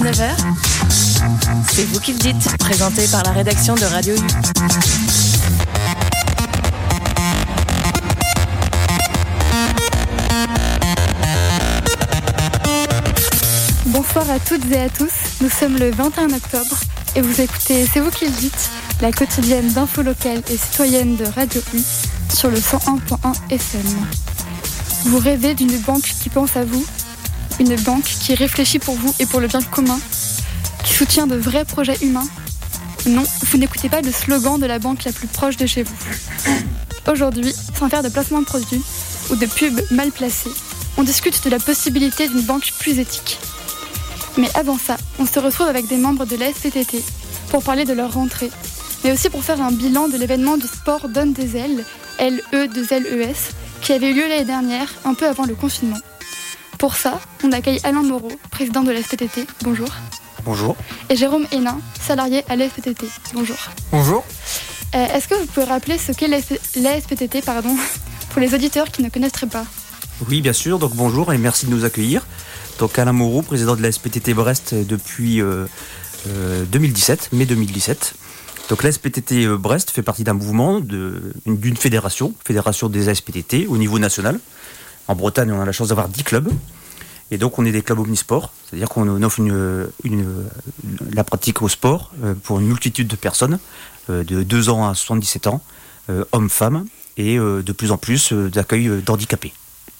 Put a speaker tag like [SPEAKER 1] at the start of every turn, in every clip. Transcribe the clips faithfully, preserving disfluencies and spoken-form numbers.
[SPEAKER 1] neuf heures, c'est vous qui le dites, présenté par la rédaction de Radio U.
[SPEAKER 2] Bonsoir à toutes et à tous, nous sommes le vingt et un octobre et vous écoutez C'est vous qui le dites, la quotidienne d'infos locales et citoyennes de Radio U sur le cent un point un F M. Vous rêvez d'une banque qui pense à vous, une banque qui réfléchit pour vous et pour le bien commun, qui soutient de vrais projets humains? Non, vous n'écoutez pas le slogan de la banque la plus proche de chez vous. Aujourd'hui, sans faire de placement de produits ou de pubs mal placées, on discute de la possibilité d'une banque plus éthique. Mais avant ça, on se retrouve avec des membres de la S P T T pour parler de leur rentrée, mais aussi pour faire un bilan de l'événement du sport Donne des ailes, L E deux L E S, qui avait eu lieu l'année dernière, un peu avant le confinement. Pour ça, on accueille Alain Moreau, président de la S P T T. Bonjour.
[SPEAKER 3] Bonjour.
[SPEAKER 2] Et Jérôme Hénin, salarié à la S P T T. Bonjour.
[SPEAKER 3] Bonjour.
[SPEAKER 2] Euh, est-ce que vous pouvez rappeler ce qu'est la S P T T, pardon, pour les auditeurs qui ne connaîtraient pas?
[SPEAKER 3] Oui, bien sûr. Donc bonjour et merci de nous accueillir. Donc Alain Moreau, président de la S P T T Brest depuis euh, euh, deux mille dix-sept, mai deux mille dix-sept. Donc la S P T T Brest fait partie d'un mouvement, de, d'une fédération, fédération des A S P T T au niveau national. En Bretagne, on a la chance d'avoir dix clubs. Et donc on est des clubs omnisports, c'est-à-dire qu'on offre une, une, une, la pratique au sport pour une multitude de personnes, de deux ans à soixante-dix-sept ans, hommes, femmes, et de plus en plus d'accueil d'handicapés.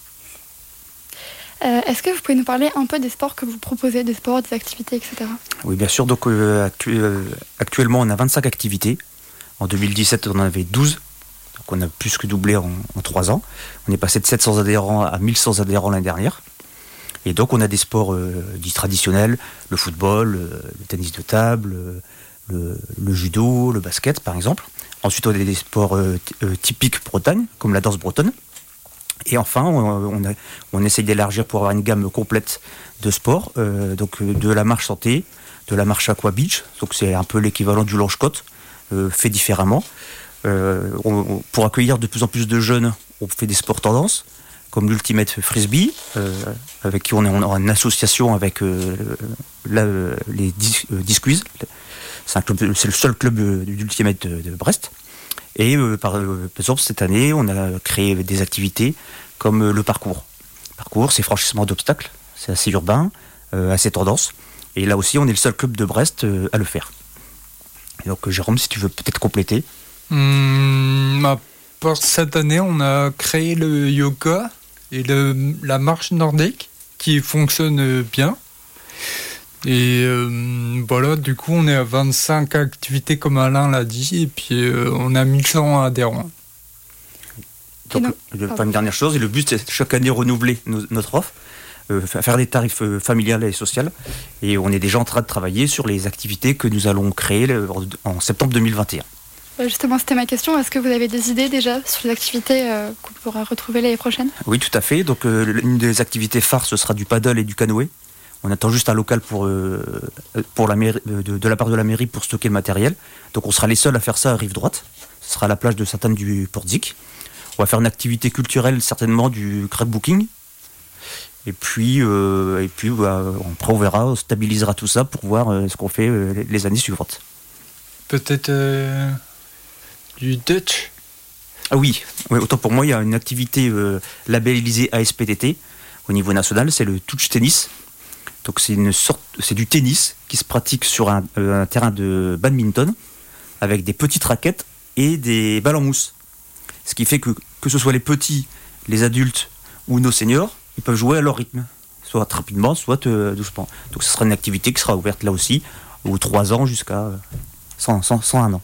[SPEAKER 2] Euh, est-ce que vous pouvez nous parler un peu des sports que vous proposez, des sports, des activités, et cetera? Oui,
[SPEAKER 3] bien sûr. Donc, euh, actu- euh, actuellement, on a vingt-cinq activités. En deux mille dix-sept, on en avait douze. Donc, on a plus que doublé en, en trois ans. On est passé de sept cents adhérents à mille cent adhérents l'année dernière. Et donc, on a des sports euh, dits traditionnels, le football, euh, le tennis de table, euh, le, le judo, le basket, par exemple. Ensuite, on a des sports euh, t- euh, typiques Bretagne, comme la danse bretonne. Et enfin, on, on, a, on essaye d'élargir pour avoir une gamme complète de sports, euh, donc de la marche santé, de la marche aqua beach, donc c'est un peu l'équivalent du longe-côte, euh, fait différemment. Euh, on, on, pour accueillir de plus en plus de jeunes, on fait des sports tendances, comme l'Ultimate Frisbee, euh, avec qui on est en une association avec euh, la, les dis, euh, Disquiz. C'est, un club, c'est le seul club d'Ultimate de, de Brest. Et euh, par, euh, par exemple, cette année, on a créé des activités comme euh, le parcours. Le parcours, c'est franchissement d'obstacles, c'est assez urbain, euh, assez tendance. Et là aussi, on est le seul club de Brest euh, à le faire. Et donc, Jérôme, si tu veux peut-être compléter.
[SPEAKER 4] Hum, bah, pour cette année, on a créé le yoga et le, la marche nordique qui fonctionne bien. Et euh, voilà, du coup, on est à vingt-cinq activités comme Alain l'a dit, et puis euh, on a mille cent adhérents.
[SPEAKER 3] Donc, non, pas une dernière chose, et le but, c'est chaque année renouveler nos, notre offre, euh, faire des tarifs euh, familiales et sociales, et on est déjà en train de travailler sur les activités que nous allons créer le, en septembre deux mille vingt et un.
[SPEAKER 2] Justement, c'était ma question. Est-ce que vous avez des idées déjà sur les activités euh, qu'on pourra retrouver l'année prochaine?
[SPEAKER 3] Oui, tout à fait. Donc, euh, une des activités phares, ce sera du paddle et du canoë. On attend juste un local pour, euh, pour la mairie, de, de la part de la mairie pour stocker le matériel. Donc on sera les seuls à faire ça à rive droite. Ce sera à la plage de Sainte-Anne du Portzic. On va faire une activité culturelle certainement du crackbooking. Et puis, euh, et puis bah, après on verra, on stabilisera tout ça pour voir euh, ce qu'on fait euh, les, les années suivantes.
[SPEAKER 4] Peut-être euh, du Dutch?
[SPEAKER 3] Ah oui, oui, autant pour moi, il y a une activité euh, labellisée A S P T T au niveau national, c'est le touch tennis. Donc c'est une sorte, c'est du tennis qui se pratique sur un, euh, un terrain de badminton avec des petites raquettes et des balles en mousse. Ce qui fait que que ce soit les petits, les adultes ou nos seniors, ils peuvent jouer à leur rythme, soit rapidement, soit euh, doucement. Donc ce sera une activité qui sera ouverte là aussi aux trois ans jusqu'à cent, cent, cent un ans.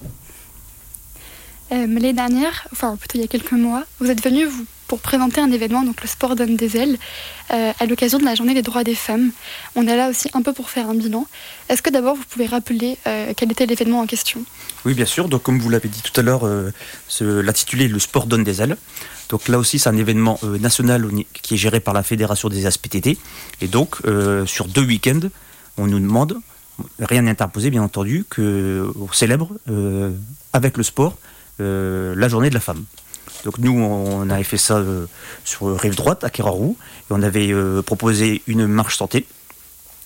[SPEAKER 2] Euh, l'année dernière, enfin plutôt il y a quelques mois, vous êtes venu vous, pour présenter un événement, donc le sport Donne des ailes, euh, à l'occasion de la journée des droits des femmes. On est là aussi un peu pour faire un bilan. Est-ce que d'abord vous pouvez rappeler euh, quel était l'événement en question?
[SPEAKER 3] Oui, bien sûr. Donc comme vous l'avez dit tout à l'heure, euh, ce, l'intitulé le sport Donne des ailes. Donc là aussi c'est un événement euh, national qui est géré par la Fédération des A S P T T. Et donc euh, sur deux week-ends, on nous demande, rien n'est imposé bien entendu, qu'on célèbre euh, avec le sport euh, la journée de la femme. Donc nous, on avait fait ça euh, sur Rive Droite, à Kerarou, et on avait euh, proposé une marche santé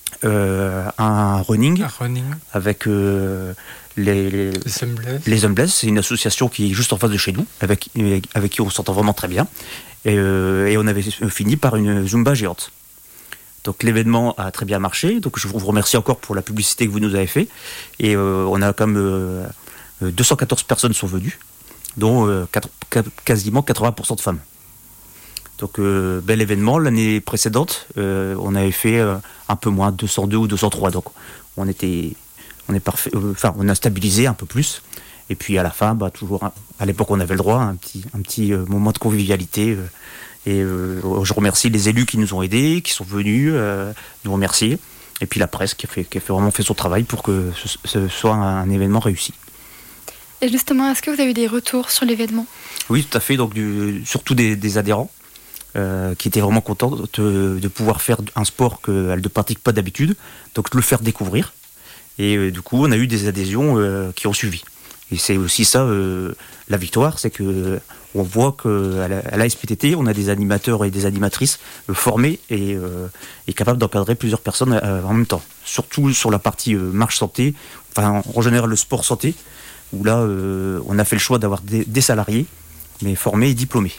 [SPEAKER 3] euh, un running,
[SPEAKER 4] Un running.
[SPEAKER 3] avec euh, les, les,
[SPEAKER 4] Les Humbless.
[SPEAKER 3] les Humbless. C'est une association qui est juste en face de chez nous, avec, avec qui on s'entend vraiment très bien. Et, euh, et on avait fini par une Zumba géante. Donc l'événement a très bien marché. Donc je vous remercie encore pour la publicité que vous nous avez fait. Et euh, on a comme euh, deux cent quatorze personnes sont venues, dont euh, quatre, quasiment quatre-vingts pour cent de femmes. Donc euh, bel événement. L'année précédente, euh, on avait fait euh, un peu moins, deux cent deux ou deux cent trois. Donc on était, on est parfait. Euh, enfin, on a stabilisé un peu plus. Et puis à la fin, bah, toujours, à l'époque, on avait le droit à un petit, un petit euh, moment de convivialité. Euh, et euh, je remercie les élus qui nous ont aidés, qui sont venus euh, nous remercier. Et puis la presse qui a, fait, qui a fait vraiment fait son travail pour que ce, ce soit un, un événement réussi.
[SPEAKER 2] Et justement, est-ce que vous avez eu des retours sur l'événement ?
[SPEAKER 3] Oui, tout à fait. Donc du, surtout des, des adhérents. Euh, qui étaient vraiment contents de, de pouvoir faire un sport qu'elles ne pratiquent pas d'habitude, donc de le faire découvrir. Et euh, du coup, on a eu des adhésions euh, qui ont suivi. Et c'est aussi ça, euh, la victoire, c'est que on voit qu'à la, à la S P T T, on a des animateurs et des animatrices euh, formés et, euh, et capables d'encadrer plusieurs personnes euh, en même temps. Surtout sur la partie euh, marche santé, enfin en général le sport santé, où là, euh, on a fait le choix d'avoir des, des salariés, mais formés et diplômés.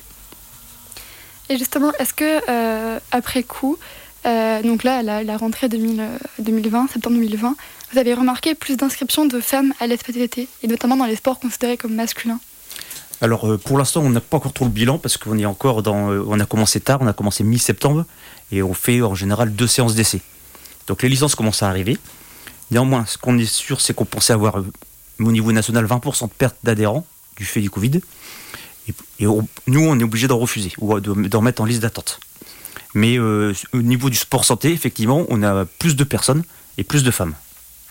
[SPEAKER 2] Et justement, est-ce que euh, après coup, euh, donc là, la, la rentrée deux mille vingt, septembre deux mille vingt, vous avez remarqué plus d'inscriptions de femmes à l'S P T T, et notamment dans les sports considérés comme masculins ?
[SPEAKER 3] Alors euh, pour l'instant, on n'a pas encore trop le bilan parce qu'on est encore dans, euh, on a commencé tard, on a commencé mi-septembre et on fait en général deux séances d'essai. Donc les licences commencent à arriver. Néanmoins, ce qu'on est sûr, c'est qu'on pensait avoir euh, au niveau national vingt pour cent de perte d'adhérents du fait du Covid. Et, et on, nous, on est obligé d'en refuser ou de, d'en mettre en liste d'attente. Mais euh, au niveau du sport santé, effectivement, on a plus de personnes et plus de femmes.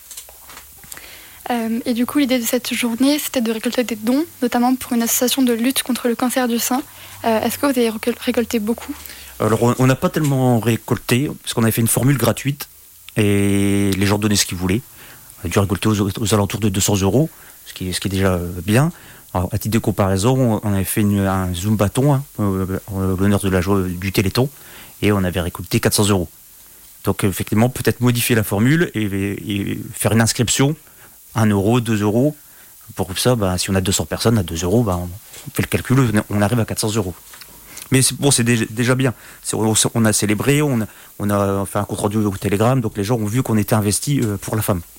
[SPEAKER 2] Euh, et du coup, l'idée de cette journée, c'était de récolter des dons, notamment pour une association de lutte contre le cancer du sein. Euh, est-ce que vous avez récolté beaucoup ?
[SPEAKER 3] Alors, on n'a pas tellement récolté, parce qu'on avait fait une formule gratuite, et les gens donnaient ce qu'ils voulaient. On a dû récolter aux, aux alentours de deux cents euros, ce qui, ce qui est déjà bien. Alors, à titre de comparaison, on avait fait une, un Zumbaton, hein, euh, l'honneur de la joie du Téléthon, et on avait récolté quatre cents euros. Donc, effectivement, peut-être modifier la formule et, et faire une inscription, un euro, deux euros. Pour ça, bah, si on a deux cents personnes, à deux euros, bah, on fait le calcul, on arrive à quatre cents euros. Mais c'est, bon, c'est déjà, déjà bien. C'est, on, on a célébré, on a, on a fait un compte rendu au Télégramme, donc les gens ont vu qu'on était investi pour la femme.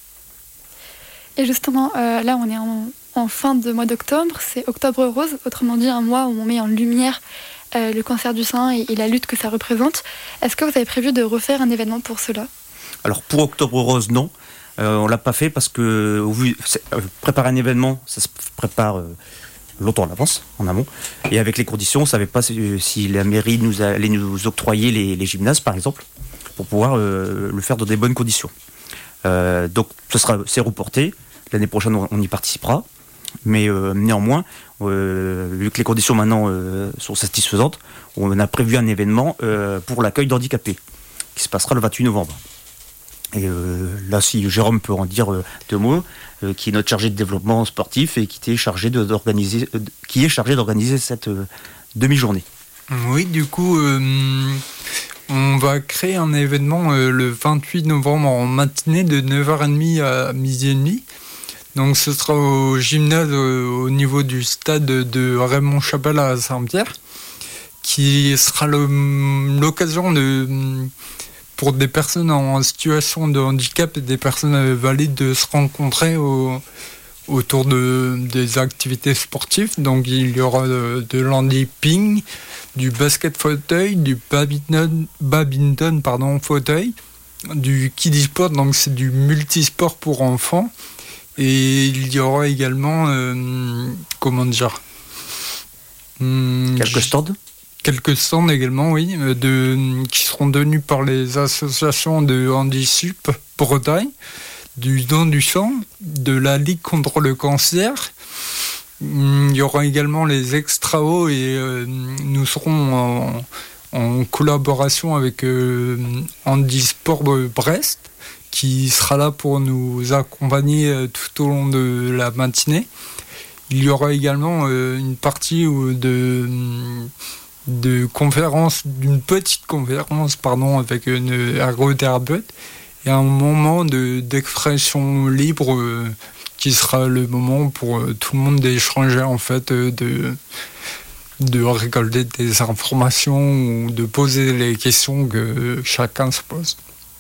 [SPEAKER 2] Et justement, euh, là, on est en, en fin de mois d'octobre, c'est Octobre Rose, autrement dit un mois où on met en lumière euh, le cancer du sein et, et la lutte que ça représente. Est-ce que vous avez prévu de refaire un événement pour cela ?
[SPEAKER 3] Alors pour Octobre Rose, non. Euh, on l'a pas fait parce que au vu, euh, préparer un événement, ça se prépare euh, longtemps en avance, en amont. Et avec les conditions, on ne savait pas si, si la mairie nous allait nous octroyer les, les gymnases, par exemple, pour pouvoir euh, le faire dans des bonnes conditions. Euh, donc ce sera, c'est reporté. L'année prochaine, on, on y participera. Mais euh, néanmoins, euh, vu que les conditions maintenant euh, sont satisfaisantes, on a prévu un événement euh, pour l'accueil d'handicapés qui se passera le vingt-huit novembre. Et euh, là, si Jérôme peut en dire euh, deux mots, euh, qui est notre chargé de développement sportif et qui était chargé de, d'organiser, euh, qui est chargé d'organiser cette euh, demi-journée.
[SPEAKER 4] Oui, du coup, euh, on va créer un événement euh, le vingt-huit novembre en matinée de neuf heures trente à midi et demi. Donc, ce sera au gymnase euh, au niveau du stade de Raymond Chapelle à Saint-Pierre, qui sera le, l'occasion de pour des personnes en situation de handicap et des personnes valides de se rencontrer au, autour de, des activités sportives. Donc il y aura de, de l'handiping, du basket fauteuil, du badminton, badminton pardon, fauteuil, du kiddie sport, donc c'est du multisport pour enfants. Et il y aura également, euh, comment dire hum,
[SPEAKER 3] Quelques stands
[SPEAKER 4] Quelques stands également, oui, de, qui seront tenus par les associations de Handisup Bretagne, du don du sang, de la Ligue contre le cancer. Il y aura également les extra-hauts et euh, nous serons en, en collaboration avec euh, Handisport Brest, qui sera là pour nous accompagner tout au long de la matinée. Il y aura également euh, une partie de... de conférence, d'une petite conférence pardon, avec une ergothérapeute et un moment de, d'expression libre euh, qui sera le moment pour euh, tout le monde d'échanger, en fait, euh, de, de récolter des informations ou de poser les questions que chacun se pose.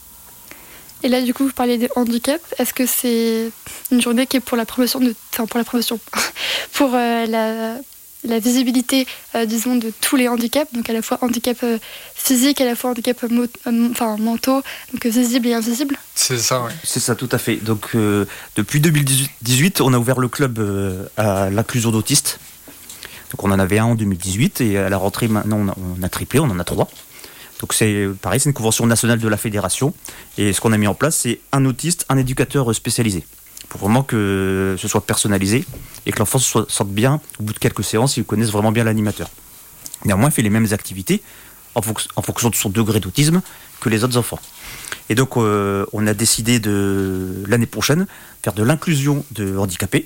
[SPEAKER 2] Et là, du coup, vous parlez de handicap. Est-ce que c'est une journée qui est pour la promotion de, enfin pour la promotion, pour euh, la, la visibilité, euh, disons, de tous les handicaps, donc à la fois handicap euh, physique, à la fois handicap mo- euh, enfin mentaux, donc visibles et invisibles.
[SPEAKER 4] C'est ça, oui.
[SPEAKER 3] C'est ça, tout à fait. Donc, euh, depuis deux mille dix-huit, on a ouvert le club euh, à l'inclusion d'autistes. Donc, on en avait un en deux mille dix-huit et à la rentrée, maintenant, on a, on a triplé, on en a trois. Donc c'est pareil, c'est une convention nationale de la fédération. Et ce qu'on a mis en place, c'est un autiste, un éducateur spécialisé. Pour vraiment que ce soit personnalisé et que l'enfant se sorte bien au bout de quelques séances, il connaisse vraiment bien l'animateur. Néanmoins, il fait les mêmes activités en, fonc- en fonction de son degré d'autisme que les autres enfants. Et donc, euh, on a décidé de, l'année prochaine, faire de l'inclusion de handicapés,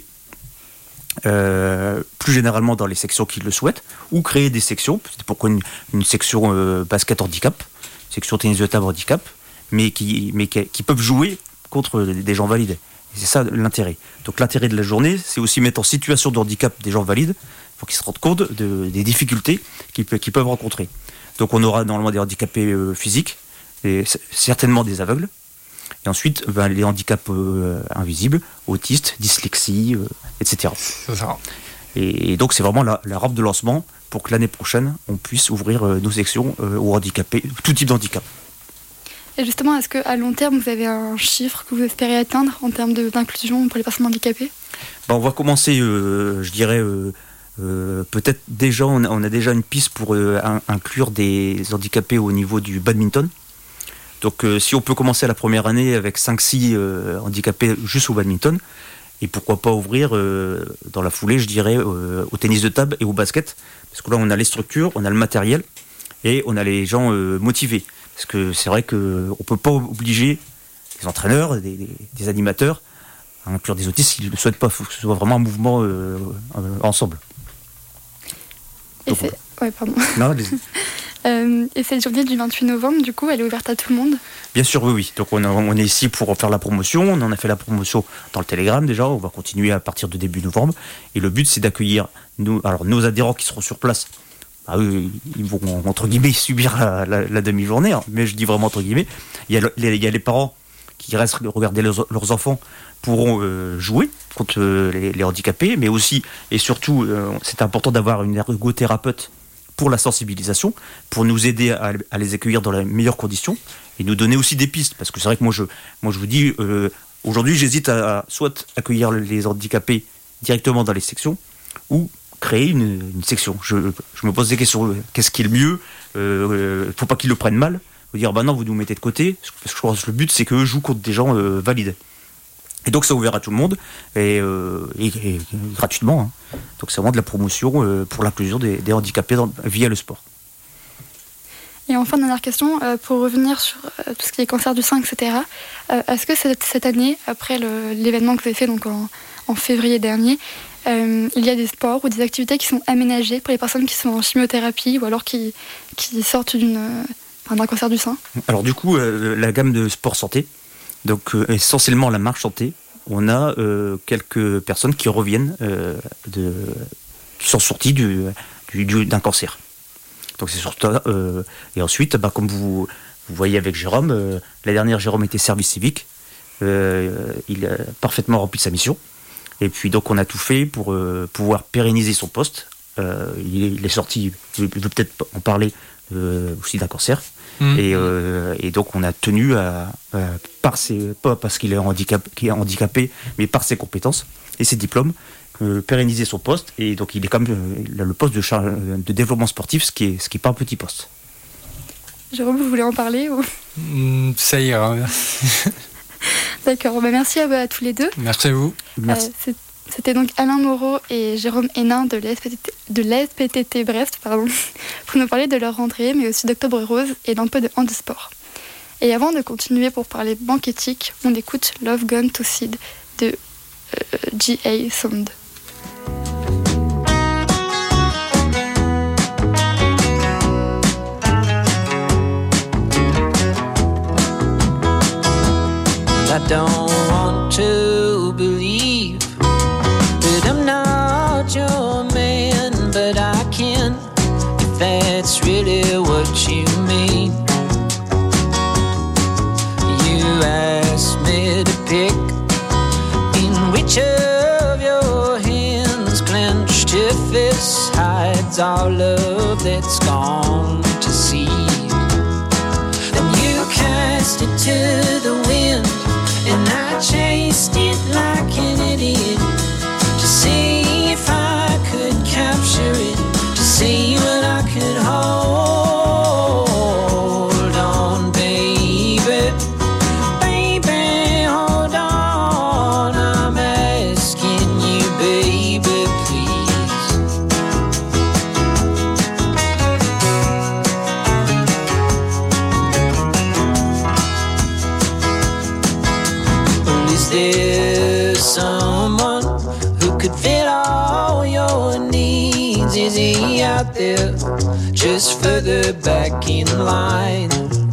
[SPEAKER 3] euh, plus généralement dans les sections qui le souhaitent, ou créer des sections, c'est pourquoi une, une section euh, basket handicap, section tennis de table handicap, mais qui, mais qui, qui peuvent jouer contre des gens valides. Et c'est ça l'intérêt. Donc l'intérêt de la journée, c'est aussi mettre en situation de handicap des gens valides, pour qu'ils se rendent compte de, des difficultés qu'ils, qu'ils peuvent rencontrer. Donc on aura normalement des handicapés euh, physiques, et certainement des aveugles, et ensuite ben, les handicaps euh, invisibles, autistes, dyslexie, euh, et cetera.
[SPEAKER 4] C'est ça.
[SPEAKER 3] Et, et donc c'est vraiment la, la rampe de lancement pour que l'année prochaine, on puisse ouvrir euh, nos sections euh, aux handicapés, tout type de handicap.
[SPEAKER 2] Et justement, est-ce qu'à long terme, vous avez un chiffre que vous espérez atteindre en termes de, d'inclusion pour les personnes handicapées ?
[SPEAKER 3] Ben, on va commencer, euh, je dirais, euh, euh, peut-être déjà, on a, on a déjà une piste pour euh, un, inclure des handicapés au niveau du badminton. Donc euh, si on peut commencer la première année avec cinq six euh, handicapés juste au badminton, et pourquoi pas ouvrir euh, dans la foulée, je dirais, euh, au tennis de table et au basket, parce que là on a les structures, on a le matériel, et on a les gens euh, motivés. Parce que c'est vrai qu'on ne peut pas obliger les entraîneurs, des, des, des animateurs, à inclure des autistes s'ils ne le souhaitent pas. Il faut que ce soit vraiment un mouvement euh, euh, ensemble.
[SPEAKER 2] Et
[SPEAKER 3] Donc,
[SPEAKER 2] c'est... Ouais, pardon.
[SPEAKER 3] Non, les...
[SPEAKER 2] Euh, et cette journée du vingt-huit novembre, du coup, elle est ouverte à tout le monde ?
[SPEAKER 3] Bien sûr, oui, oui. Donc on, a, on est ici pour faire la promotion. On en a fait la promotion dans le Telegram déjà. On va continuer à partir de début novembre. Et le but, c'est d'accueillir nous, alors, nos adhérents qui seront sur place. Bah, eux, ils vont, entre guillemets, subir la, la, la demi-journée. Hein. Mais je dis vraiment entre guillemets. Il y a les, il y a les parents qui restent regarder leurs, leurs enfants pourront euh, jouer contre euh, les, les handicapés. Mais aussi, et surtout, euh, c'est important d'avoir une ergothérapeute pour la sensibilisation, pour nous aider à, à les accueillir dans les meilleures conditions et nous donner aussi des pistes. Parce que c'est vrai que moi, je, moi, je vous dis, euh, aujourd'hui, j'hésite à, à soit accueillir les handicapés directement dans les sections ou créer une, une section. Je, je me pose des questions. Qu'est-ce qui est le mieux ? Il euh, ne faut pas qu'ils le prennent mal. Vous dire, bah non, vous nous mettez de côté. Parce que je pense que le but, c'est qu'eux jouent contre des gens euh, valides. Et donc, ça ouvert à tout le monde, et, euh, et, et gratuitement. Hein. Donc, c'est vraiment de la promotion euh, pour l'inclusion des, des handicapés dans, via le sport.
[SPEAKER 2] Et enfin, dernière question, euh, pour revenir sur euh, tout ce qui est cancer du sein, et cetera, euh, est-ce que cette, cette année, après le, l'événement que vous avez fait donc en, en février dernier, euh, il y a des sports ou des activités qui sont aménagées pour les personnes qui sont en chimiothérapie ou alors qui, qui sortent d'une, euh, enfin, d'un cancer du sein ?
[SPEAKER 3] Alors, du coup, euh, la gamme de sport santé, donc euh, essentiellement la marche santé, on a euh, quelques personnes qui reviennent, euh, de, qui sont sorties du, du, du, d'un cancer. Donc c'est surtout euh, et ensuite, bah, comme vous, vous voyez avec Jérôme, euh, la dernière Jérôme était service civique, euh, il a parfaitement rempli sa mission. Et puis donc on a tout fait pour euh, pouvoir pérenniser son poste. Euh, il, est, il est sorti, je vais peut-être en parler euh, aussi d'un cancer. Mmh. Et, euh, et donc on a tenu à, à par ses, pas parce qu'il est, handicap, qu'il est handicapé, mais par ses compétences et ses diplômes, euh, pérenniser son poste. Et donc il est comme euh, le poste de, char- de développement sportif, ce qui est ce qui est pas un petit poste.
[SPEAKER 2] Jérôme, vous voulez en parler ou...
[SPEAKER 4] mmh, Ça ira.
[SPEAKER 2] D'accord, bah merci à, à tous les deux.
[SPEAKER 4] Merci à vous.
[SPEAKER 3] Merci.
[SPEAKER 2] Euh, c'est, c'était donc Alain Moreau et Jérôme Hénin de l'A S P T T, de l'A S P T T Brest, pardon, pour nous parler de leur rentrée, mais aussi d'Octobre Rose et d'un peu de handisport. Et avant de continuer pour parler banque éthique, on écoute Love Gone to Seed de euh, G A Sound.
[SPEAKER 5] don't want to believe that I'm not your man, but I can if that's really what you mean. You asked me to pick in which of your hands clenched your fists hides our love that's gone to seed. Then you cast it to the wind, and I chased it like an idiot to see if I could capture it, to see what I could hold on, baby. Baby, hold on, I'm asking you, baby, please. Well, is there someone who could fit all your needs? Is he out there just further back in line?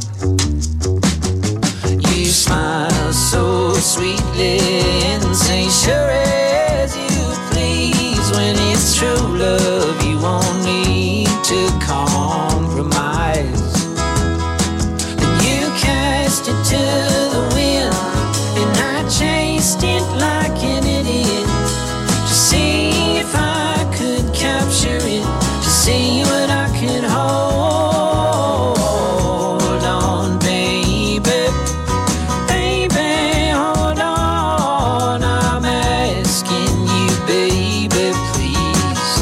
[SPEAKER 5] You smile so sweetly and say sure as you please. When it's true love you won't need to compromise. Then you cast it to the wind, and I chased it like an idiot to see if I could capture it, to see what I could hold on, baby. Baby, hold on, I'm asking you, baby, please.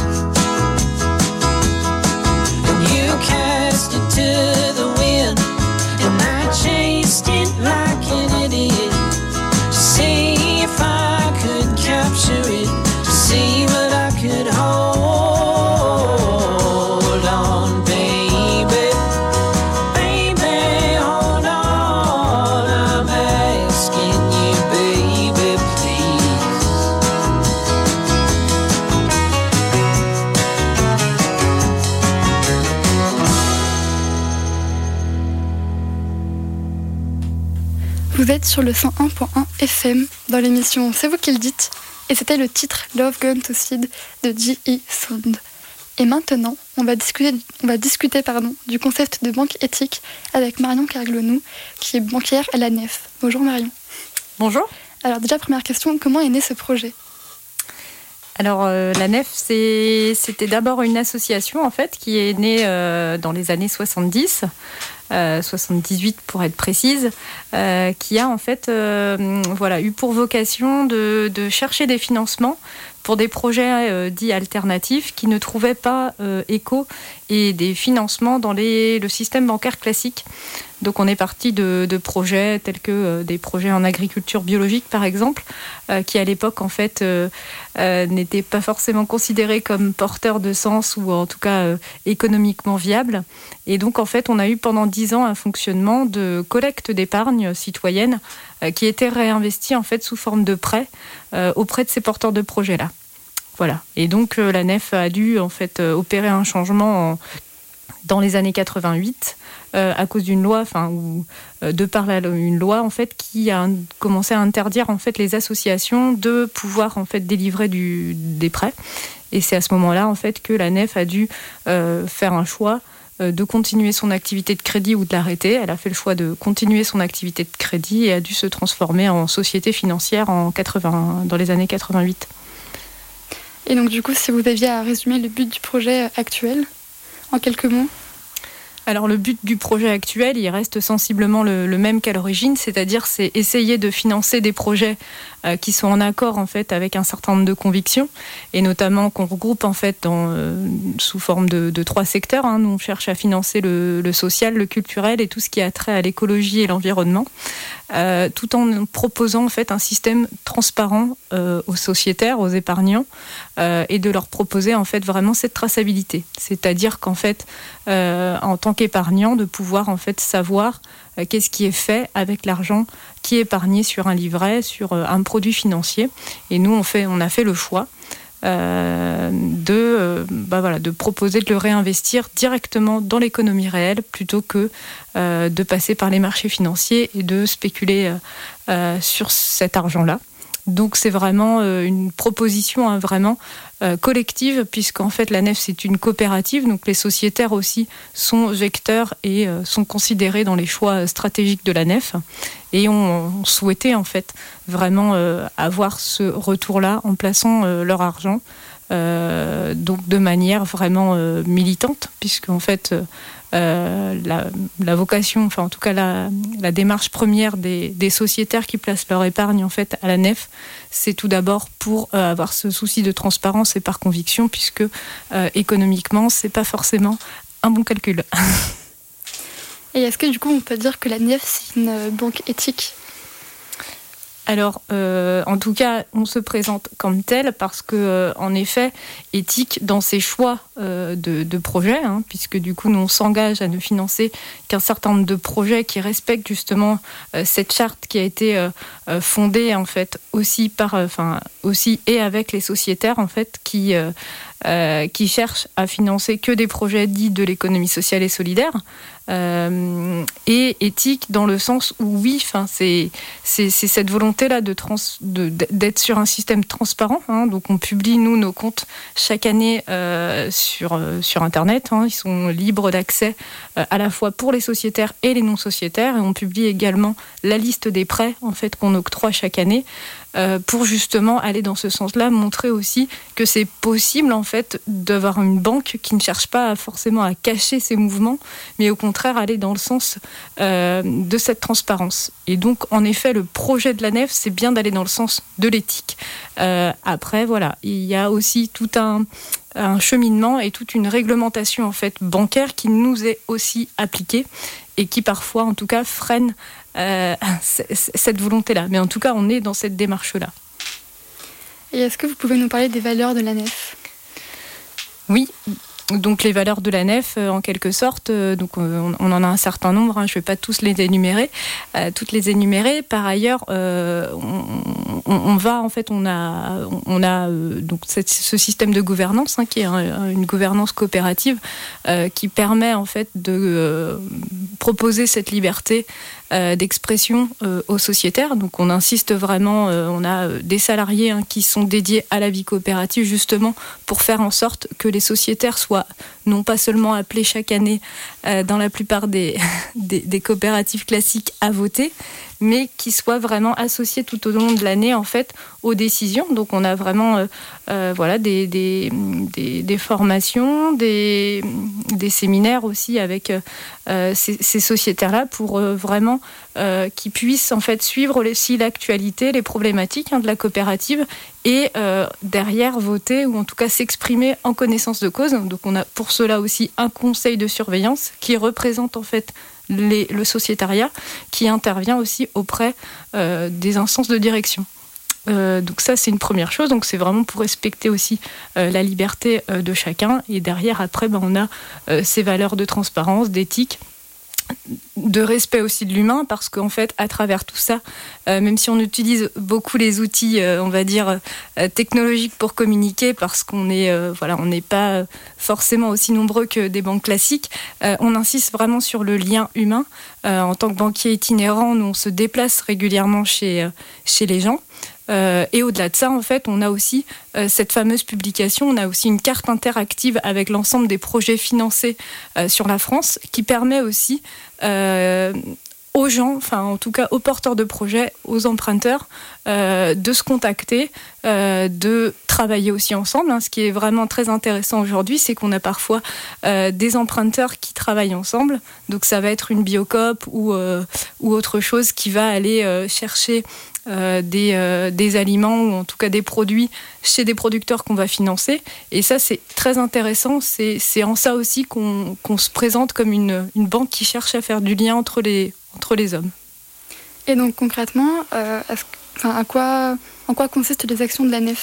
[SPEAKER 5] And you cast it to the wind, and I chased it like an idiot to see if I could capture it, to see what I could hold on, baby. Baby, hold on, I'm asking you, baby, please.
[SPEAKER 2] Vous êtes sur le cent un point un F M dans l'émission C'est vous qui le dites, et c'était le titre Love Gun to Seed de G E Sound. Et maintenant, on va discuter, on va discuter pardon, du concept de banque éthique avec Marion Carglonou, qui est banquière à la N E F. Bonjour Marion.
[SPEAKER 1] Bonjour.
[SPEAKER 2] Alors déjà, première question, comment est né ce projet ?
[SPEAKER 1] Alors euh, la N E F, c'est, c'était d'abord une association en fait qui est née euh, dans les années soixante-dix, euh, soixante-dix-huit pour être précise, euh, qui a en fait euh, voilà, eu pour vocation de, de chercher des financements pour des projets euh, dits alternatifs qui ne trouvaient pas euh, écho et des financements dans les, le système bancaire classique. Donc on est parti de, de projets tels que euh, des projets en agriculture biologique par exemple, euh, qui à l'époque en fait euh, euh, n'étaient pas forcément considérés comme porteurs de sens ou en tout cas euh, économiquement viables. Et donc en fait on a eu pendant dix ans un fonctionnement de collecte d'épargne citoyenne euh, qui était réinvesti en fait sous forme de prêts euh, auprès de ces porteurs de projets-là. Voilà. Et donc euh, la N E F a dû en fait euh, opérer un changement en, dans les années quatre-vingt-huit euh, à cause d'une loi, enfin ou euh, de par la, une loi en fait qui a commencé à interdire en fait les associations de pouvoir en fait délivrer du, des prêts. Et c'est à ce moment-là en fait que la N E F a dû euh, faire un choix euh, de continuer son activité de crédit ou de l'arrêter. Elle a fait le choix de continuer son activité de crédit et a dû se transformer en société financière en quatre-vingts, dans les années quatre-vingt-huit.
[SPEAKER 2] Et donc du coup, si vous aviez à résumer le but du projet actuel, en quelques mots ?
[SPEAKER 1] Alors le but du projet actuel, il reste sensiblement le, le même qu'à l'origine, c'est-à-dire c'est essayer de financer des projets euh, qui sont en accord en fait avec un certain nombre de convictions, et notamment qu'on regroupe en fait dans, euh, sous forme de, de trois secteurs. Hein. Nous on cherche à financer le, le social, le culturel et tout ce qui a trait à l'écologie et l'environnement, euh, tout en proposant en fait un système transparent euh, aux sociétaires, aux épargnants, euh, et de leur proposer en fait vraiment cette traçabilité, c'est-à-dire qu'en fait euh, en tant qu'épargnant, de pouvoir en fait savoir euh, qu'est-ce qui est fait avec l'argent qui est épargné sur un livret, sur euh, un produit financier. Et nous, on, fait, on a fait le choix euh, de, euh, bah voilà, de proposer de le réinvestir directement dans l'économie réelle plutôt que euh, de passer par les marchés financiers et de spéculer euh, euh, sur cet argent-là. Donc c'est vraiment euh, une proposition hein, vraiment euh, collective, puisqu'en fait la Nef c'est une coopérative, donc les sociétaires aussi sont vecteurs et euh, sont considérés dans les choix stratégiques de la Nef. Et on, on souhaitait en fait vraiment euh, avoir ce retour-là en plaçant euh, leur argent, euh, donc de manière vraiment euh, militante, puisqu'en fait euh, Euh, la, la vocation, enfin en tout cas la, la démarche première des, des sociétaires qui placent leur épargne en fait à la Nef, c'est tout d'abord pour euh, avoir ce souci de transparence et par conviction, puisque euh, économiquement c'est pas forcément un bon calcul.
[SPEAKER 2] Et est-ce que du coup on peut dire que la Nef c'est une banque éthique ?
[SPEAKER 1] Alors, euh, en tout cas, on se présente comme tel parce que, euh, en effet, éthique dans ses choix euh, de, de projets, hein, puisque du coup, nous on s'engage à ne financer qu'un certain nombre de projets qui respectent justement euh, cette charte qui a été euh, euh, fondée en fait aussi par, enfin euh, aussi et avec les sociétaires en fait qui euh, euh, qui cherchent à financer que des projets dits de l'économie sociale et solidaire. Euh, et éthique dans le sens où oui, enfin c'est c'est c'est cette volonté là de trans de d'être sur un système transparent. Hein, donc on publie nous nos comptes chaque année euh, sur euh, sur internet. Hein, ils sont libres d'accès euh, à la fois pour les sociétaires et les non sociétaires. Et on publie également la liste des prêts en fait qu'on octroie chaque année. Euh, pour justement aller dans ce sens-là, montrer aussi que c'est possible en fait d'avoir une banque qui ne cherche pas forcément à cacher ses mouvements, mais au contraire aller dans le sens euh, de cette transparence. Et donc en effet, le projet de la Nef, c'est bien d'aller dans le sens de l'éthique. Euh, après, voilà, il y a aussi tout un un cheminement et toute une réglementation en fait bancaire qui nous est aussi appliquée et qui parfois en tout cas freine euh, cette volonté-là. Mais en tout cas, on est dans cette démarche-là.
[SPEAKER 2] Et est-ce que vous pouvez nous parler des valeurs de la Nef ?
[SPEAKER 1] Oui. Donc les valeurs de la Nef, euh, en quelque sorte, euh, donc on, on en a un certain nombre. Hein, je ne vais pas tous les énumérer, euh, toutes les énumérer. Par ailleurs, euh, on, on, on va en fait, on a, on a euh, donc cette, ce système de gouvernance hein, qui est un, une gouvernance coopérative euh, qui permet en fait de euh, proposer cette liberté euh, d'expression euh, aux sociétaires. Donc on insiste vraiment. Euh, on a des salariés hein, qui sont dédiés à la vie coopérative justement pour faire en sorte que les sociétaires soient non pas seulement appelés chaque année euh, dans la plupart des, des, des coopératives classiques à voter, mais qui soient vraiment associés tout au long de l'année en fait aux décisions. Donc on a vraiment euh, euh, voilà des, des, des, des formations, des, des séminaires aussi avec euh, ces, ces sociétaires-là pour euh, vraiment euh, qu'ils puissent en fait suivre aussi l'actualité, les problématiques hein, de la coopérative et euh, derrière voter ou en tout cas s'exprimer en connaissance de cause. Donc on a pour cela aussi un conseil de surveillance qui représente en fait les, le sociétariat qui intervient aussi auprès euh, des instances de direction. Euh, donc ça c'est une première chose, donc c'est vraiment pour respecter aussi euh, la liberté euh, de chacun et derrière après ben, on a euh, ces valeurs de transparence, d'éthique, de respect aussi de l'humain parce qu'en fait à travers tout ça euh, même si on utilise beaucoup les outils euh, on va dire euh, technologiques pour communiquer parce qu'on est euh, voilà on n'est pas forcément aussi nombreux que des banques classiques euh, on insiste vraiment sur le lien humain euh, en tant que banquier itinérant nous on se déplace régulièrement chez, euh, chez les gens. Euh, et au-delà de ça, en fait, on a aussi euh, cette fameuse publication, on a aussi une carte interactive avec l'ensemble des projets financés euh, sur la France qui permet aussi euh, aux gens, enfin en tout cas aux porteurs de projets, aux emprunteurs, euh, de se contacter, euh, de travailler aussi ensemble. Hein. Ce qui est vraiment très intéressant aujourd'hui, c'est qu'on a parfois euh, des emprunteurs qui travaillent ensemble. Donc ça va être une biocoop ou, euh, ou autre chose qui va aller euh, chercher Euh, des, euh, des aliments ou en tout cas des produits chez des producteurs qu'on va financer. Et ça, c'est très intéressant. C'est, c'est en ça aussi qu'on, qu'on se présente comme une, une banque qui cherche à faire du lien entre les, entre les hommes.
[SPEAKER 2] Et donc concrètement, euh, est-ce, enfin, à quoi, en quoi consistent les actions de la Nef ?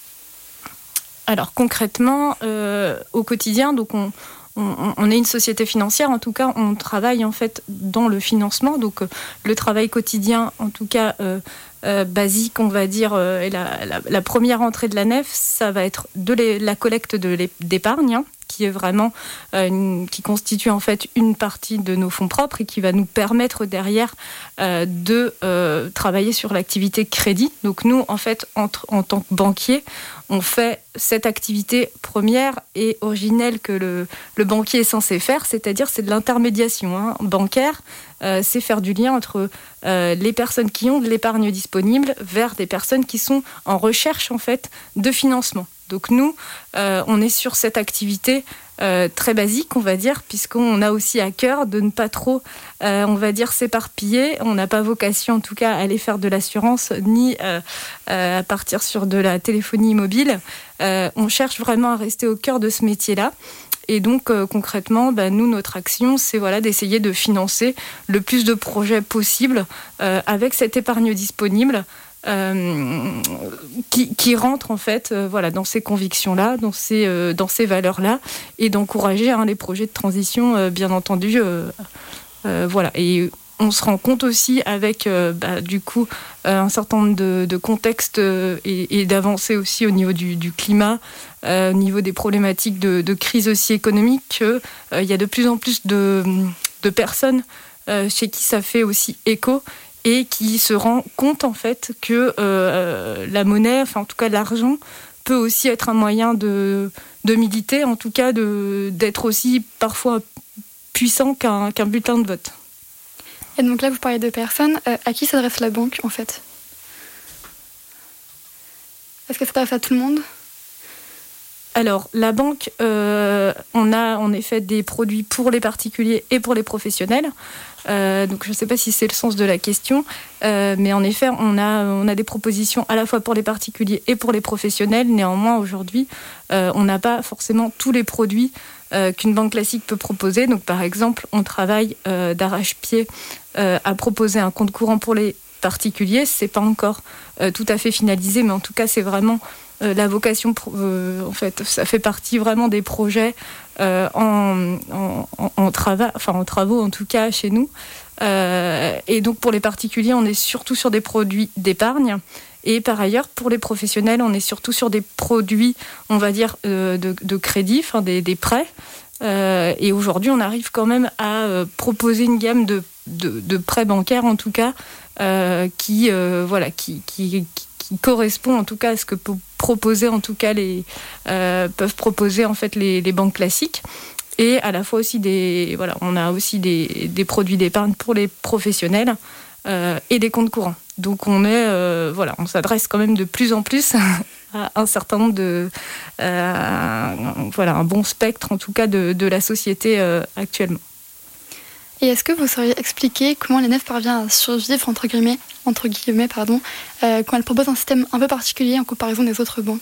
[SPEAKER 1] Alors concrètement, euh, au quotidien, donc on On, on est une société financière, en tout cas, on travaille en fait dans le financement. Donc, euh, le travail quotidien, en tout cas, euh, euh, basiques, on va dire, euh, et la, la, la première entrée de la nef, ça va être de les, la collecte de les, d'épargne, hein, qui est vraiment euh, une, qui constitue en fait une partie de nos fonds propres et qui va nous permettre derrière euh, de euh, travailler sur l'activité crédit. Donc nous, en fait, entre, en tant que banquier, on fait cette activité première et originelle que le, le banquier est censé faire, c'est-à-dire c'est de l'intermédiation hein, bancaire, euh, c'est faire du lien entre euh, les personnes qui ont de l'épargne disponible vers des personnes qui sont en recherche en fait de financement. Donc nous, euh, on est sur cette activité euh, très basique, on va dire, puisqu'on a aussi à cœur de ne pas trop, euh, on va dire, s'éparpiller. On n'a pas vocation, en tout cas, à aller faire de l'assurance, ni euh, euh, à partir sur de la téléphonie mobile. Euh, on cherche vraiment à rester au cœur de ce métier-là. Et donc, euh, concrètement, bah, nous, notre action, c'est voilà, d'essayer de financer le plus de projets possible euh, avec cette épargne disponible. Euh, qui, qui rentre en fait euh, voilà, dans ces convictions-là, dans ces, euh, dans ces valeurs-là, et d'encourager hein, les projets de transition, euh, bien entendu. Euh, euh, voilà. Et on se rend compte aussi avec euh, bah, du coup euh, un certain nombre de, de contextes euh, et, et d'avancées aussi au niveau du, du climat, euh, au niveau des problématiques de, de crise aussi économique, qu'il euh, y a de plus en plus de, de personnes euh, chez qui ça fait aussi écho, et qui se rend compte en fait que euh, la monnaie, enfin en tout cas l'argent, peut aussi être un moyen de, de militer, en tout cas de, d'être aussi parfois puissant qu'un, qu'un bulletin de vote.
[SPEAKER 2] Et donc là vous parlez de personnes, euh, à qui s'adresse la banque en fait ? Est-ce que ça s'adresse à tout le monde ?
[SPEAKER 1] Alors, la banque, euh, on a en effet des produits pour les particuliers et pour les professionnels. Euh, donc, je ne sais pas si c'est le sens de la question, euh, mais en effet, on a, on a des propositions à la fois pour les particuliers et pour les professionnels. Néanmoins, aujourd'hui, euh, on n'a pas forcément tous les produits euh, qu'une banque classique peut proposer. Donc, par exemple, on travaille euh, d'arrache-pied euh, à proposer un compte courant pour les particuliers. Ce n'est pas encore euh, tout à fait finalisé, mais en tout cas, c'est vraiment... Euh, la vocation, euh, en fait, ça fait partie vraiment des projets euh, en, en, en, en, trava- enfin, en travaux, en tout cas, chez nous. Euh, et donc, pour les particuliers, on est surtout sur des produits d'épargne. Et par ailleurs, pour les professionnels, on est surtout sur des produits, on va dire, euh, de, de crédit, enfin, des, des prêts. Euh, et aujourd'hui, on arrive quand même à euh, proposer une gamme de, de, de prêts bancaires, en tout cas, euh, qui, euh, voilà, qui, qui, qui qui correspond en tout cas à ce que peut proposer en tout cas les euh, peuvent proposer en fait les, les banques classiques, et à la fois aussi des voilà on a aussi des, des produits d'épargne pour les professionnels euh, et des comptes courants. Donc on est euh, voilà on s'adresse quand même de plus en plus à un certain nombre de euh, voilà un bon spectre en tout cas de, de la société euh, actuellement.
[SPEAKER 2] Et est-ce que vous sauriez expliquer comment la nef parvient à survivre, entre guillemets, entre guillemets pardon, euh, quand elle propose un système un peu particulier en comparaison des autres banques ?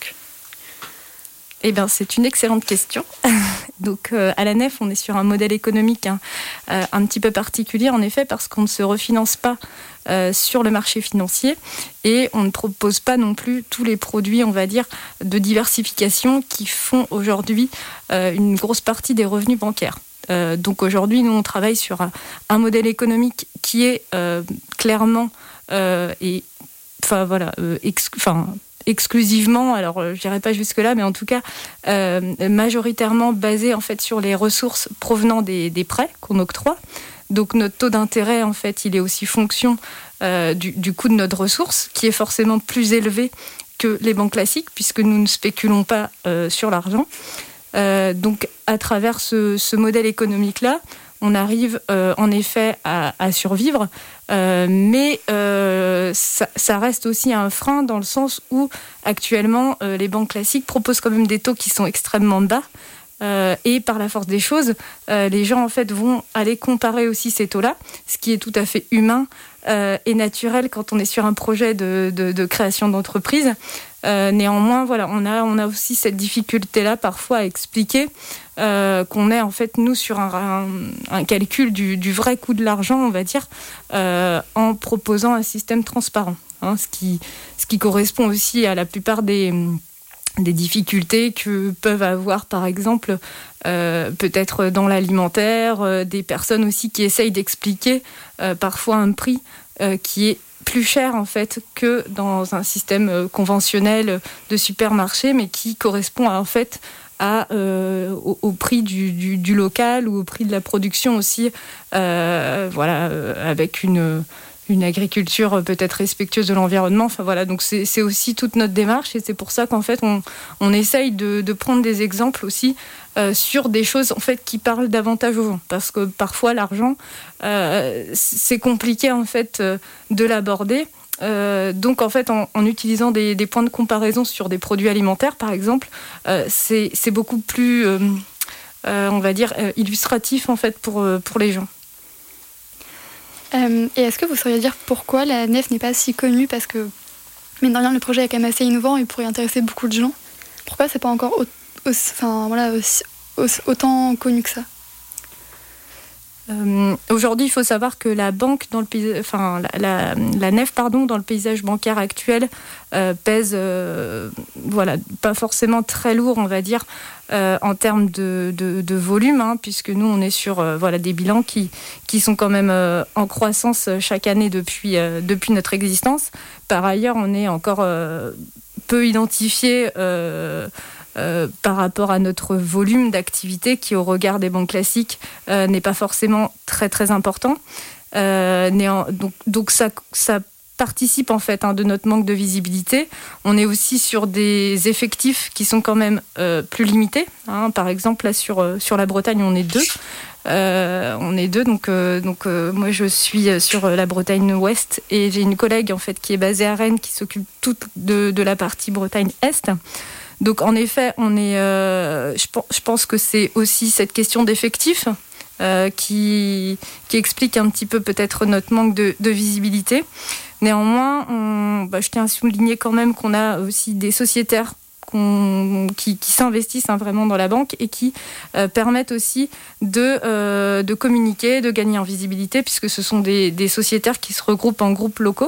[SPEAKER 1] Eh bien, c'est une excellente question. Donc, euh, à la nef, on est sur un modèle économique hein, euh, un petit peu particulier, en effet, parce qu'on ne se refinance pas euh, sur le marché financier et on ne propose pas non plus tous les produits, on va dire, de diversification qui font aujourd'hui euh, une grosse partie des revenus bancaires. Euh, donc aujourd'hui, nous, on travaille sur un, un modèle économique qui est euh, clairement euh, et enfin voilà, euh, ex, exclusivement, alors je dirais pas jusque-là, mais en tout cas euh, majoritairement basé en fait sur les ressources provenant des, des prêts qu'on octroie. Donc notre taux d'intérêt, en fait, il est aussi fonction euh, du, du coût de notre ressource, qui est forcément plus élevé que les banques classiques, puisque nous ne spéculons pas euh, sur l'argent. Euh, donc, à travers ce, ce modèle économique-là, on arrive euh, en effet à, à survivre, euh, mais euh, ça, ça reste aussi un frein dans le sens où actuellement euh, les banques classiques proposent quand même des taux qui sont extrêmement bas. Euh, et par la force des choses, euh, les gens en fait vont aller comparer aussi ces taux-là, ce qui est tout à fait humain euh, et naturel quand on est sur un projet de, de, de création d'entreprise. Euh, néanmoins, voilà, on a, on a aussi cette difficulté-là parfois à expliquer euh, qu'on est en fait nous sur un, un, un calcul du, du vrai coût de l'argent, on va dire, euh, en proposant un système transparent, hein, ce qui, ce qui correspond aussi à la plupart des des difficultés que peuvent avoir, par exemple, euh, peut-être dans l'alimentaire, euh, des personnes aussi qui essayent d'expliquer euh, parfois un prix euh, qui est plus cher en fait que dans un système conventionnel de supermarché, mais qui correspond à, en fait à, euh, au, au prix du, du, du local ou au prix de la production aussi, euh, voilà, euh, avec une une agriculture peut-être respectueuse de l'environnement. Enfin voilà, donc c'est, c'est aussi toute notre démarche, et c'est pour ça qu'en fait on, on essaye de, de prendre des exemples aussi euh, sur des choses en fait qui parlent davantage aux gens, parce que parfois l'argent euh, c'est compliqué en fait euh, de l'aborder. Euh, donc en fait en, en utilisant des, des points de comparaison sur des produits alimentaires par exemple, euh, c'est, c'est beaucoup plus euh, euh, on va dire euh, illustratif en fait pour, euh, pour les gens.
[SPEAKER 2] Euh, et est-ce que vous sauriez dire pourquoi la nef n'est pas si connue? Parce que, mine de rien, le projet est quand même assez innovant et pourrait intéresser beaucoup de gens. Pourquoi c'est pas encore au, au, enfin, voilà, aussi, au, autant connu que ça?
[SPEAKER 1] Euh, aujourd'hui, il faut savoir que la banque dans le paysage, enfin la, la, la nef pardon dans le paysage bancaire actuel euh, pèse, euh, voilà, pas forcément très lourd, on va dire, euh, en termes de, de, de volume, hein, puisque nous on est sur euh, voilà des bilans qui qui sont quand même euh, en croissance chaque année depuis euh, depuis notre existence. Par ailleurs, on est encore euh, peu identifié. Euh, Euh, par rapport à notre volume d'activité qui, au regard des banques classiques, euh, n'est pas forcément très très important. Euh, néan- donc, donc ça, ça participe en fait hein, de notre manque de visibilité. On est aussi sur des effectifs qui sont quand même euh, plus limités. Hein. Par exemple, là sur euh, sur la Bretagne, on est deux. Euh, on est deux, donc euh, donc euh, moi je suis sur la Bretagne Ouest et j'ai une collègue en fait qui est basée à Rennes qui s'occupe toute de de la partie Bretagne Est. Donc en effet, on est, euh, je, pense, je pense que c'est aussi cette question d'effectifs euh, qui, qui explique un petit peu peut-être notre manque de, de visibilité. Néanmoins, on, bah, je tiens à souligner quand même qu'on a aussi des sociétaires qu'on, qui, qui s'investissent hein, vraiment dans la banque et qui euh, permettent aussi de, euh, de communiquer, de gagner en visibilité, puisque ce sont des, des sociétaires qui se regroupent en groupes locaux.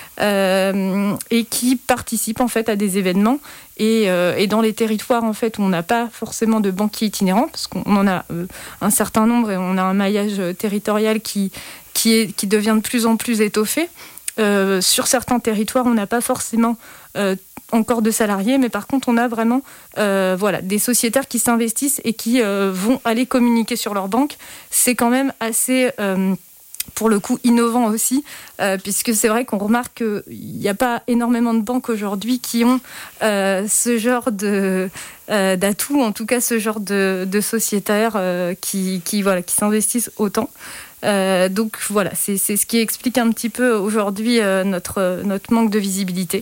[SPEAKER 1] Euh, et qui participent en fait à des événements et, euh, et dans les territoires en fait où on n'a pas forcément de banquiers itinérants, parce qu'on en a euh, un certain nombre et on a un maillage territorial qui, qui, est, qui devient de plus en plus étoffé. Euh, sur certains territoires, on n'a pas forcément euh, encore de salariés, mais par contre, on a vraiment euh, voilà, des sociétaires qui s'investissent et qui euh, vont aller communiquer sur leur banque. C'est quand même assez... Euh, pour le coup innovant aussi, euh, puisque c'est vrai qu'on remarque qu'il n'y a pas énormément de banques aujourd'hui qui ont euh, ce genre de, euh, d'atouts, en tout cas ce genre de, de sociétaires euh, qui, qui, voilà, qui s'investissent autant. Euh, donc voilà, c'est, c'est ce qui explique un petit peu aujourd'hui euh, notre, notre manque de visibilité.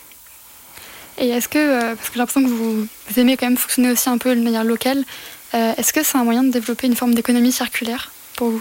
[SPEAKER 2] Et est-ce que, euh, parce que j'ai l'impression que vous, vous aimez quand même fonctionner aussi un peu de manière locale, euh, est-ce que c'est un moyen de développer une forme d'économie circulaire pour vous ?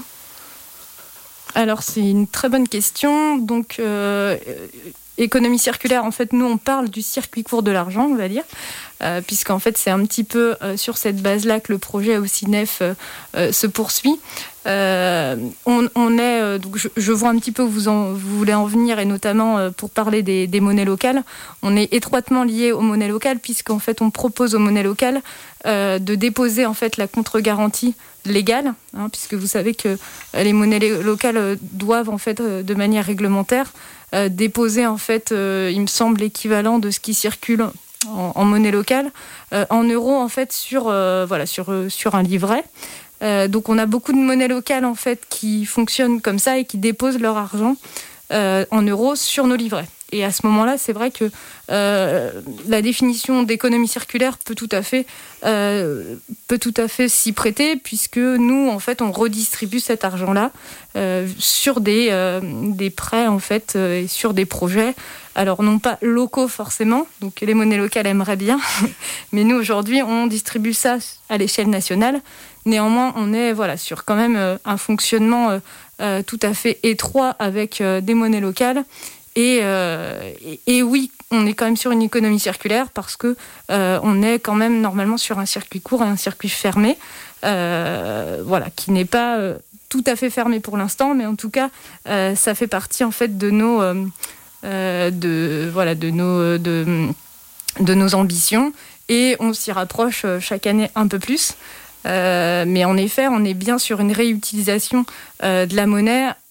[SPEAKER 1] Alors c'est une très bonne question. Donc euh, économie circulaire, en fait nous on parle du circuit court de l'argent, on va dire, euh, puisqu'en fait c'est un petit peu euh, sur cette base-là que le projet aussi nef euh, euh, se poursuit. Euh, on, on est, euh, donc je, je vois un petit peu où vous, en, vous voulez en venir, et notamment euh, pour parler des, des monnaies locales. On est étroitement lié aux monnaies locales, puisqu'en fait on propose aux monnaies locales euh, de déposer en fait la contre-garantie légale, hein, puisque vous savez que euh, les monnaies locales euh, doivent en fait euh, de manière réglementaire euh, déposer en fait, euh, il me semble, l'équivalent de ce qui circule en, en monnaie locale euh, en euros en fait sur euh, voilà sur euh, sur un livret. Euh, donc on a beaucoup de monnaies locales en fait qui fonctionnent comme ça et qui déposent leur argent euh, en euros sur nos livrets. Et à ce moment-là, c'est vrai que euh, la définition d'économie circulaire peut tout à fait, euh, peut tout à fait s'y prêter, puisque nous, en fait, on redistribue cet argent-là euh, sur des, euh, des prêts, en fait, euh, et sur des projets. Alors, non pas locaux forcément, donc les monnaies locales aimeraient bien, mais nous, aujourd'hui, on distribue ça à l'échelle nationale. Néanmoins, on est voilà, sur quand même euh, un fonctionnement euh, euh, tout à fait étroit avec euh, des monnaies locales. Et, euh, et, et oui, on est quand même sur une économie circulaire parce que euh, on est quand même normalement sur un circuit court et un circuit fermé, euh, voilà, qui n'est pas euh, tout à fait fermé pour l'instant, mais en tout cas, euh, ça fait partie en fait de nos, euh, euh, de voilà, de nos, de, de nos ambitions, et on s'y rapproche chaque année un peu plus. Euh, mais en effet, on est bien sur une réutilisation euh, de la monnaie.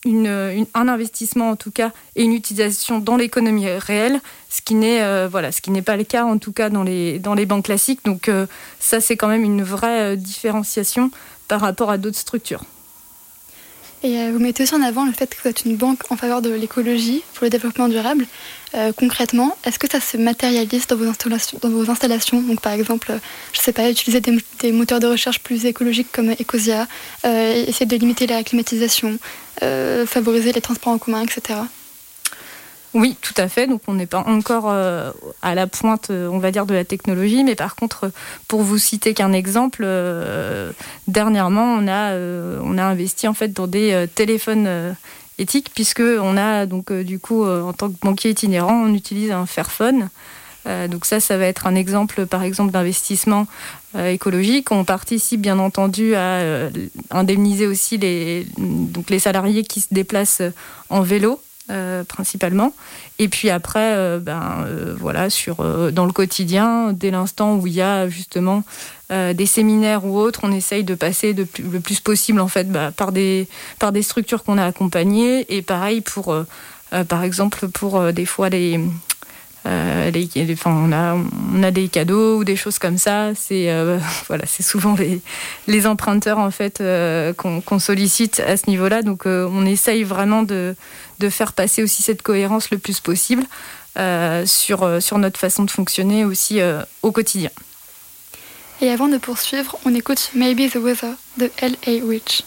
[SPEAKER 1] une, une, un investissement en tout cas et une utilisation dans l'économie réelle, ce qui n'est euh, voilà, ce qui n'est pas le cas en tout cas dans les dans les banques classiques. Donc euh, ça c'est quand même une vraie euh, différenciation par rapport à d'autres structures.
[SPEAKER 2] Et euh, vous mettez aussi en avant le fait que vous êtes une banque en faveur de l'écologie, pour le développement durable. Euh, concrètement, est-ce que ça se matérialise dans vos installations, dans vos installations ? Donc par exemple, euh, je ne sais pas, utiliser des, des moteurs de recherche plus écologiques comme Ecosia, euh, essayer de limiter la climatisation, euh, favoriser les transports en commun, et cetera.
[SPEAKER 1] Oui, tout à fait. Donc, on n'est pas encore euh, à la pointe, on va dire, de la technologie. Mais par contre, pour vous citer qu'un exemple, euh, dernièrement, on a, euh, on a investi en fait dans des euh, téléphones euh, éthiques, puisque on a donc euh, du coup, euh, en tant que banquier itinérant, on utilise un Fairphone. Euh, donc ça, ça va être un exemple, par exemple, d'investissement euh, écologique. On participe, bien entendu, à euh, indemniser aussi les, donc les salariés qui se déplacent en vélo. Euh, principalement, et puis après euh, ben, euh, voilà, sur, euh, dans le quotidien, dès l'instant où il y a justement euh, des séminaires ou autres, on essaye de passer de plus, le plus possible en fait, bah, par, des, par des structures qu'on a accompagnées, et pareil pour euh, euh, par exemple pour euh, des fois les Euh, les, les, enfin, on, a, on a des cadeaux ou des choses comme ça. C'est, euh, voilà, c'est souvent les, les emprunteurs en fait, euh, qu'on, qu'on sollicite à ce niveau-là. Donc euh, on essaye vraiment de, de faire passer aussi cette cohérence le plus possible euh, sur, euh, sur notre façon de fonctionner aussi euh, au quotidien.
[SPEAKER 2] Et avant de poursuivre, on écoute Maybe the Weather de L A Witch.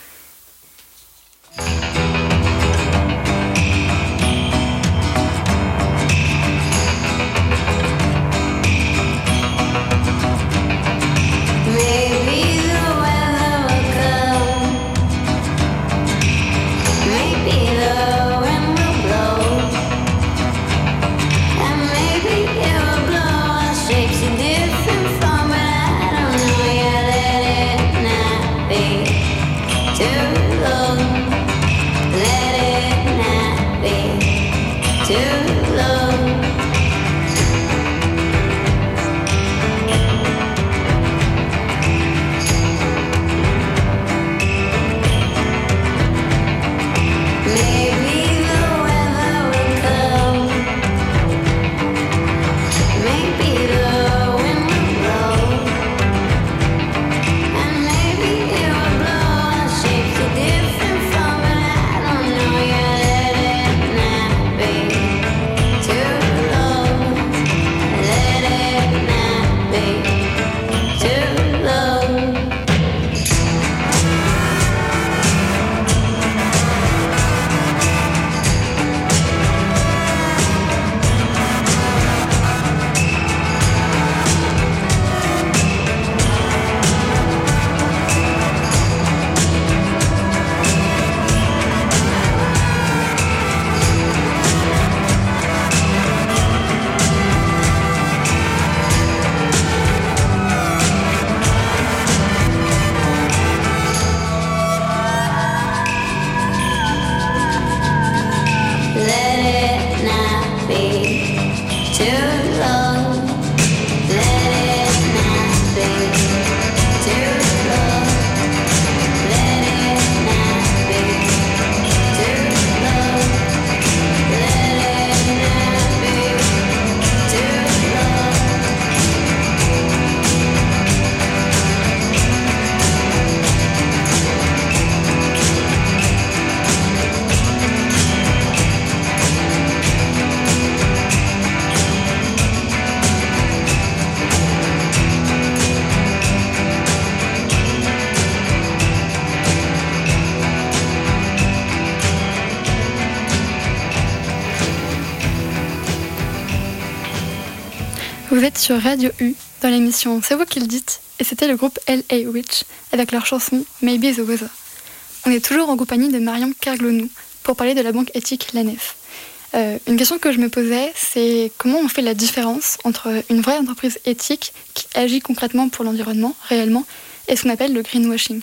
[SPEAKER 2] Vous êtes sur Radio U, dans l'émission C'est vous qui le dites, et c'était le groupe L A Witch, avec leur chanson Maybe the Weather. On est toujours en compagnie de Marion Kerglonou, pour parler de la banque éthique l'A N E F. Euh, une question que je me posais, c'est comment on fait la différence entre une vraie entreprise éthique qui agit concrètement pour l'environnement, réellement, et ce qu'on appelle le greenwashing.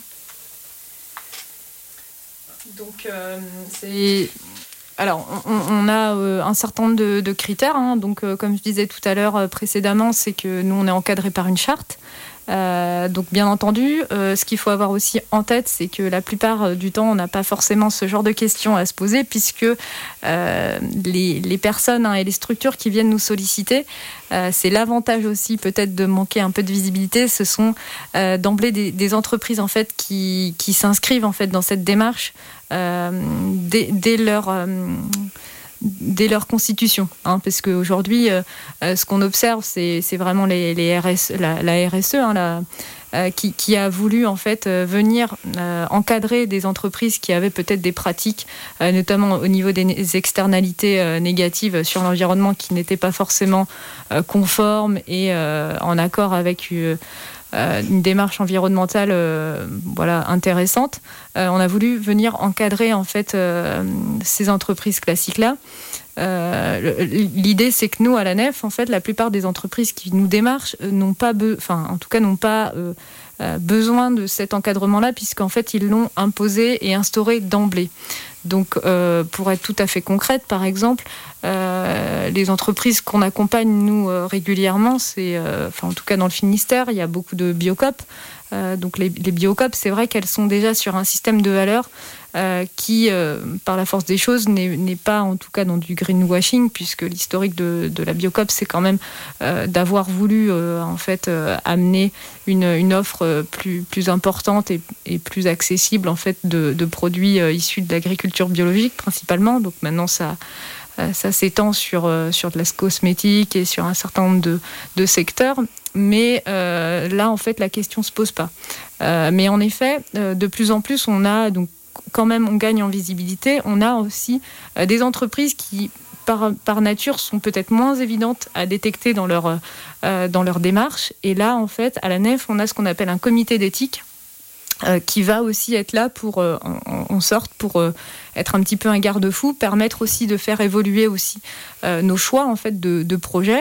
[SPEAKER 1] Donc, euh, c'est... Alors, on, on a euh, un certain nombre de, de critères. Hein. Donc, euh, comme je disais tout à l'heure euh, précédemment, c'est que nous, on est encadré par une charte. Euh, donc bien entendu, euh, ce qu'il faut avoir aussi en tête, c'est que la plupart du temps, on n'a pas forcément ce genre de questions à se poser, puisque euh, les, les personnes hein, et les structures qui viennent nous solliciter, euh, c'est l'avantage aussi peut-être de manquer un peu de visibilité. Ce sont euh, d'emblée des, des entreprises en fait qui, qui s'inscrivent en fait dans cette démarche euh, dès, dès leur euh, dès leur constitution, hein, parce qu'aujourd'hui, euh, ce qu'on observe, c'est, c'est vraiment les, les R S, la, la R S E, hein, la, euh, qui, qui a voulu en fait euh, venir euh, encadrer des entreprises qui avaient peut-être des pratiques, euh, notamment au niveau des externalités euh, négatives sur l'environnement, qui n'étaient pas forcément euh, conformes et euh, en accord avec euh, Euh, une démarche environnementale euh, voilà, intéressante. Euh, on a voulu venir encadrer en fait euh, ces entreprises classiques-là. Euh, l'idée, c'est que nous, à la Nef, en fait, la plupart des entreprises qui nous démarchent euh, n'ont pas, be- enfin, en tout cas, n'ont pas euh, euh, besoin de cet encadrement-là, puisqu'en fait, ils l'ont imposé et instauré d'emblée. Donc, euh, pour être tout à fait concrète, par exemple, euh, les entreprises qu'on accompagne, nous, euh, régulièrement, c'est, euh, enfin, en tout cas dans le Finistère, il y a beaucoup de Biocop. Euh, donc, les, les Biocop, c'est vrai qu'elles sont déjà sur un système de valeurs euh, qui, euh, par la force des choses, n'est, n'est pas, en tout cas, dans du greenwashing, puisque l'historique de, de la Biocop, c'est quand même euh, d'avoir voulu, euh, en fait, euh, amener une, une offre plus, plus importante et, et plus accessible, en fait, de, de produits euh, issus de l'agriculture biologique, principalement. Donc, maintenant, ça... Ça s'étend sur, sur de la cosmétique et sur un certain nombre de, de secteurs. Mais euh, là, en fait, la question ne se pose pas. Euh, mais en effet, euh, de plus en plus, on a, donc, quand même, on gagne en visibilité. On a aussi euh, des entreprises qui, par, par nature, sont peut-être moins évidentes à détecter dans leur, euh, dans leur démarche. Et là, en fait, à la Nef, on a ce qu'on appelle un comité d'éthique. Euh, qui va aussi être là pour, euh, en, en sorte, pour euh, être un petit peu un garde-fou, permettre aussi de faire évoluer aussi euh, nos choix en fait de, de projets.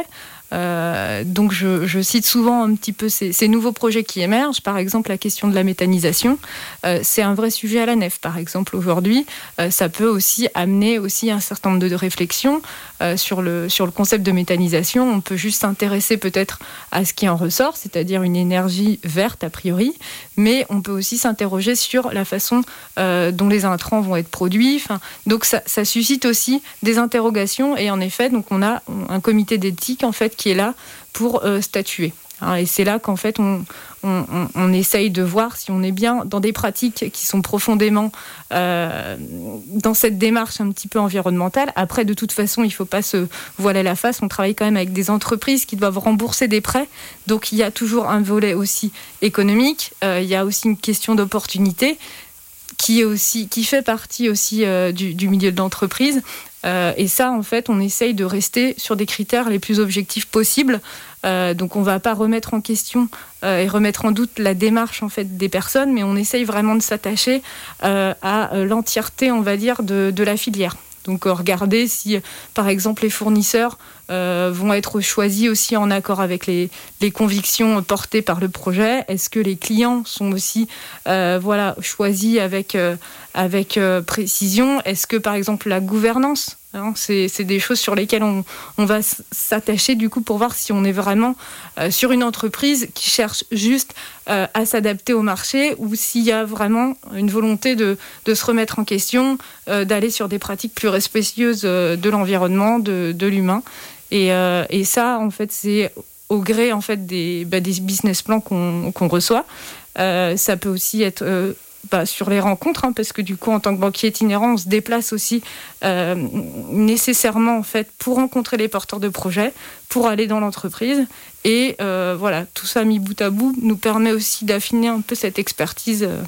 [SPEAKER 1] Euh, donc je, je cite souvent un petit peu ces, ces nouveaux projets qui émergent. Par exemple, la question de la méthanisation, euh, c'est un vrai sujet à la Nef. Par exemple, aujourd'hui, euh, ça peut aussi amener aussi un certain nombre de réflexions euh, sur le sur le concept de méthanisation. On peut juste s'intéresser peut-être à ce qui en ressort, c'est-à-dire une énergie verte a priori, mais on peut aussi s'interroger sur la façon euh, dont les intrants vont être produits. Enfin, donc ça, ça suscite aussi des interrogations. Et en effet, donc on a un comité d'éthique en fait qui est là pour euh, statuer. Et c'est là qu'en fait, on, on, on, on essaye de voir si on est bien dans des pratiques qui sont profondément euh, dans cette démarche un petit peu environnementale. Après, de toute façon, il ne faut pas se voiler la face. On travaille quand même avec des entreprises qui doivent rembourser des prêts. Donc, il y a toujours un volet aussi économique. Euh, il y a aussi une question d'opportunité qui, est aussi, qui fait partie aussi euh, du, du milieu de l'entreprise. Euh, et ça, en fait, on essaye de rester sur des critères les plus objectifs possibles. Euh, donc, on ne va pas remettre en question euh, et remettre en doute la démarche en fait des personnes, mais on essaye vraiment de s'attacher euh, à l'entièreté, on va dire, de, de la filière. Donc, euh, regarder si, par exemple, les fournisseurs euh, vont être choisis aussi en accord avec les, les convictions portées par le projet. Est-ce que les clients sont aussi euh, voilà, choisis avec, euh, avec euh, précision? Est-ce que, par exemple, la gouvernance, hein, c'est, c'est des choses sur lesquelles on, on va s'attacher du coup pour voir si on est vraiment euh, sur une entreprise qui cherche juste euh, à s'adapter au marché ou s'il y a vraiment une volonté de, de se remettre en question, euh, d'aller sur des pratiques plus respectueuses euh, de l'environnement, de, de l'humain. Et, euh, et ça, en fait, c'est au gré en fait, des, bah, des business plans qu'on, qu'on reçoit. Euh, ça peut aussi être euh, bah, sur les rencontres, hein, parce que du coup, en tant que banquier itinérant, on se déplace aussi euh, nécessairement en fait, pour rencontrer les porteurs de projets, pour aller dans l'entreprise. Et euh, voilà, tout ça mis bout à bout nous permet aussi d'affiner un peu cette expertise. Euh.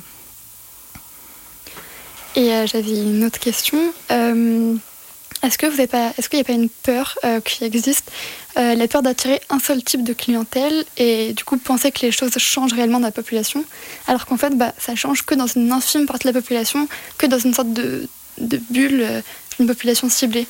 [SPEAKER 2] Et euh, j'avais une autre question. Euh... Est-ce que vous avez pas, est-ce qu'il n'y a pas une peur euh, qui existe, euh, la peur d'attirer un seul type de clientèle et du coup penser que les choses changent réellement dans la population, alors qu'en fait bah, ça change que dans une infime partie de la population, que dans une sorte de, de bulle, euh, une population ciblée?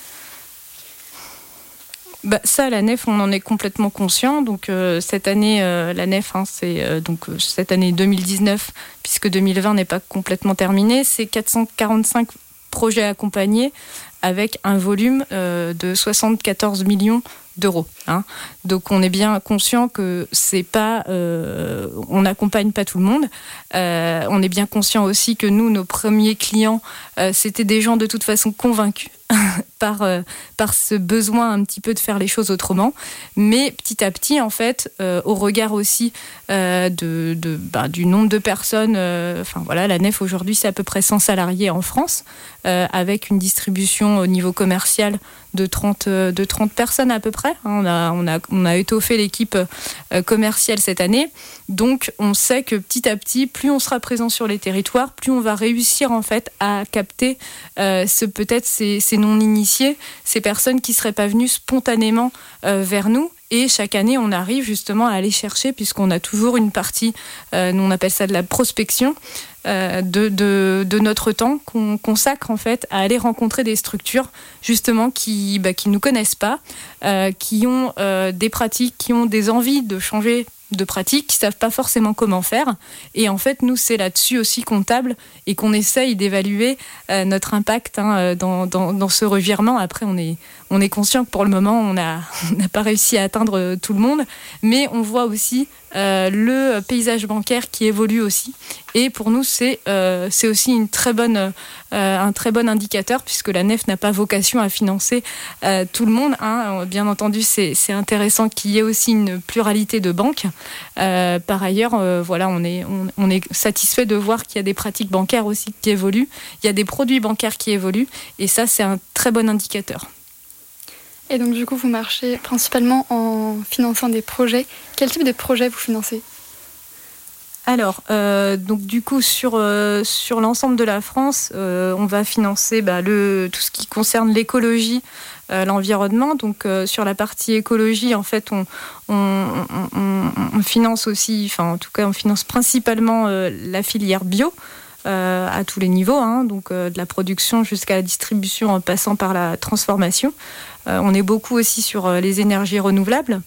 [SPEAKER 1] Bah, ça, la Nef, on en est complètement conscient. Donc euh, cette année, euh, la Nef, hein, c'est euh, donc euh, cette année deux mille dix-neuf, puisque deux mille vingt n'est pas complètement terminée, c'est quatre cent quarante-cinq projets accompagnés avec un volume euh, de soixante-quatorze millions d'euros. Hein. Donc on est bien conscient que c'est pas, euh, on n'accompagne pas tout le monde. Euh, on est bien conscient aussi que nous, nos premiers clients, euh, c'était des gens de toute façon convaincus par, euh, par ce besoin un petit peu de faire les choses autrement. Mais petit à petit, en fait, euh, au regard aussi euh, de, de, bah, du nombre de personnes, euh, enfin voilà, la Nef aujourd'hui c'est à peu près cent salariés en France, euh, avec une distribution au niveau commercial de trente, de trente personnes à peu près. On a, on a, on a étoffé l'équipe euh, commerciale cette année. Donc on sait que petit à petit, plus on sera présent sur les territoires, plus on va réussir en fait à capter euh, ce, peut-être ces, ces non-initiés, ces personnes qui ne seraient pas venues spontanément euh, vers nous. Et chaque année, on arrive justement à aller chercher, puisqu'on a toujours une partie, euh, nous on appelle ça de la prospection, euh, de, de, de notre temps qu'on consacre en fait à aller rencontrer des structures justement qui bah, qui nous connaissent pas, euh, qui ont euh, des pratiques, qui ont des envies de changer de pratiques, qui savent pas forcément comment faire. Et en fait, nous, c'est là-dessus aussi qu'on table et qu'on essaye d'évaluer euh, notre impact hein, dans, dans, dans ce revirement. Après, on est, on est conscient que pour le moment, on n'a on n'a pas réussi à atteindre tout le monde, mais on voit aussi euh, le paysage bancaire qui évolue aussi. Et pour nous, c'est euh, c'est aussi une très bonne, euh, un très bon indicateur, puisque la Nef n'a pas vocation à financer euh, tout le monde. Hein. Bien entendu, c'est, c'est intéressant qu'il y ait aussi une pluralité de banques. Euh, par ailleurs, euh, voilà, on est, on, on est satisfait de voir qu'il y a des pratiques bancaires aussi qui évoluent. Il y a des produits bancaires qui évoluent. Et ça, c'est un très bon indicateur.
[SPEAKER 2] Et donc, du coup, vous marchez principalement en finançant des projets. Quel type de projet vous financez ?
[SPEAKER 1] Alors, euh, donc du coup, sur, euh, sur l'ensemble de la France, euh, on va financer bah, le, tout ce qui concerne l'écologie, euh, l'environnement. Donc, euh, sur la partie écologie, en fait, on, on, on, on finance aussi, enfin, en tout cas, on finance principalement euh, la filière bio. Euh, à tous les niveaux, hein, donc euh, de la production jusqu'à la distribution en passant par la transformation. Euh, on est beaucoup aussi sur euh, les énergies renouvelables,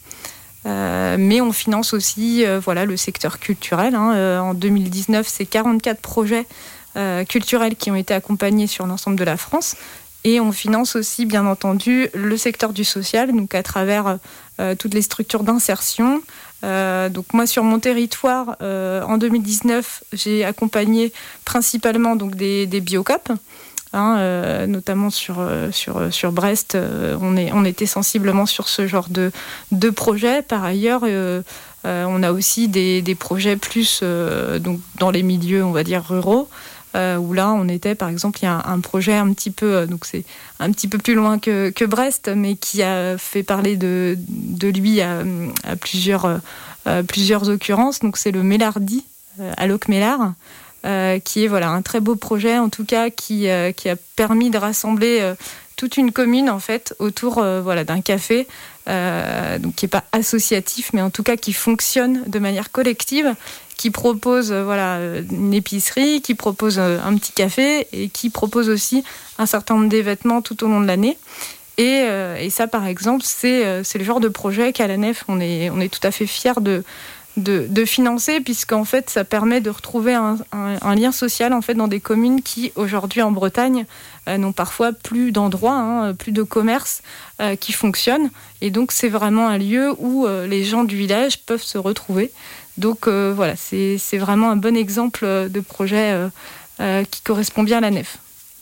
[SPEAKER 1] euh, mais on finance aussi euh, voilà, le secteur culturel. Hein. Euh, en deux mille dix-neuf, c'est quarante-quatre projets euh, culturels qui ont été accompagnés sur l'ensemble de la France. Et on finance aussi, bien entendu, le secteur du social, donc à travers euh, toutes les structures d'insertion. Euh, donc moi, sur mon territoire, euh, en deux mille dix-neuf, j'ai accompagné principalement donc, des, des biocop, hein, euh, notamment sur, euh, sur, sur Brest. Euh, on, est, on était sensiblement sur ce genre de, de projet. Par ailleurs, euh, euh, on a aussi des, des projets plus euh, donc, dans les milieux, on va dire, ruraux. Euh, où là, on était, par exemple, il y a un, un projet un petit peu, euh, donc c'est un petit peu plus loin que, que Brest, mais qui a fait parler de, de lui à, à plusieurs, euh, plusieurs occurrences. Donc c'est le Mélardi, euh, à Locmélar, euh, qui est voilà, un très beau projet, en tout cas, qui, euh, qui a permis de rassembler euh, toute une commune, en fait, autour euh, voilà, d'un café, euh, donc qui n'est pas associatif, mais en tout cas qui fonctionne de manière collective, qui propose euh, voilà, une épicerie, qui propose euh, un petit café et qui propose aussi un certain nombre d'événements tout au long de l'année. Et, euh, et ça, par exemple, c'est, euh, c'est le genre de projet qu'à la Nef, on est, on est tout à fait fiers de, de, de financer, puisqu'en fait, ça permet de retrouver un, un, un lien social en fait, dans des communes qui, aujourd'hui en Bretagne, euh, n'ont parfois plus d'endroits, hein, plus de commerces euh, qui fonctionnent. Et donc, c'est vraiment un lieu où euh, les gens du village peuvent se retrouver. Donc euh, voilà, c'est, c'est vraiment un bon exemple de projet euh, euh, qui correspond bien à la Nef.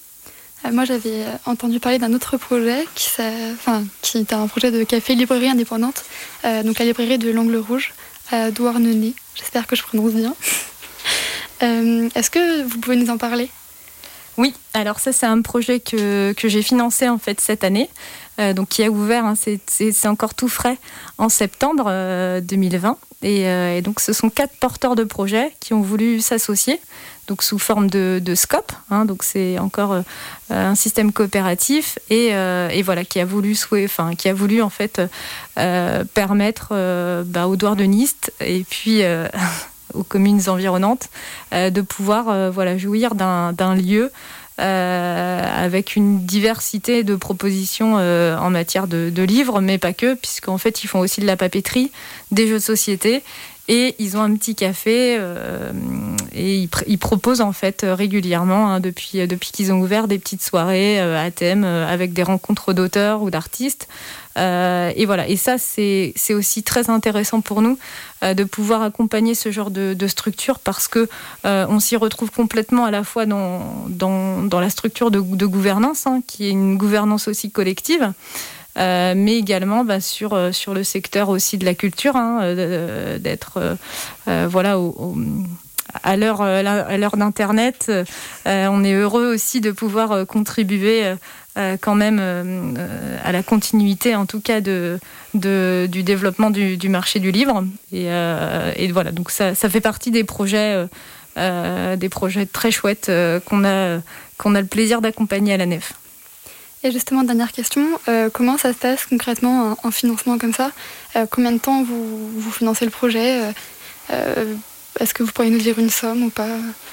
[SPEAKER 2] Euh, moi, j'avais entendu parler d'un autre projet qui, enfin, qui est un projet de café-librairie indépendante, euh, donc la librairie de l'Angle Rouge à Douarnenez. J'espère que je prononce bien. euh, est-ce que vous pouvez nous en parler ?
[SPEAKER 1] Oui, alors ça, c'est un projet que, que j'ai financé en fait cette année. Euh, donc qui a ouvert, hein, c'est, c'est, c'est encore tout frais, en septembre euh, deux mille vingt. Et, euh, et donc ce sont quatre porteurs de projets qui ont voulu s'associer, donc sous forme de, de scope, hein, donc c'est encore euh, un système coopératif et, euh, et voilà qui a voulu souhait, enfin qui a voulu en fait euh, permettre euh, bah, aux Douarnenistes et puis euh, aux communes environnantes euh, de pouvoir euh, voilà jouir d'un, d'un lieu. Euh, avec une diversité de propositions euh, en matière de, de livres, mais pas que, puisqu'en fait, ils font aussi de la papeterie, des jeux de société Et ils ont un petit café euh, et ils, pr- ils proposent en fait régulièrement, hein, depuis, depuis qu'ils ont ouvert, des petites soirées euh, à thème euh, avec des rencontres d'auteurs ou d'artistes. Euh, et voilà. Et ça, c'est, c'est aussi très intéressant pour nous euh, de pouvoir accompagner ce genre de, de structure parce que euh, on s'y retrouve complètement à la fois dans, dans, dans la structure de, de gouvernance, hein, qui est une gouvernance aussi collective. Euh, mais également bah, sur, euh, sur le secteur aussi de la culture, hein, euh, d'être euh, euh, voilà, au, au, à, l'heure, à l'heure d'Internet. Euh, on est heureux aussi de pouvoir euh, contribuer euh, quand même euh, à la continuité, en tout cas, de, de, du développement du, du marché du livre. Et, euh, et voilà, donc ça, ça fait partie des projets, euh, euh, des projets très chouettes euh, qu'on a, qu'on a le plaisir d'accompagner à la Nef.
[SPEAKER 2] Et justement, dernière question, euh, comment ça se passe concrètement, un, un financement comme ça ? euh, Combien de temps vous, vous financez le projet ? euh, euh, Est-ce que vous pourriez nous dire une somme ou pas ?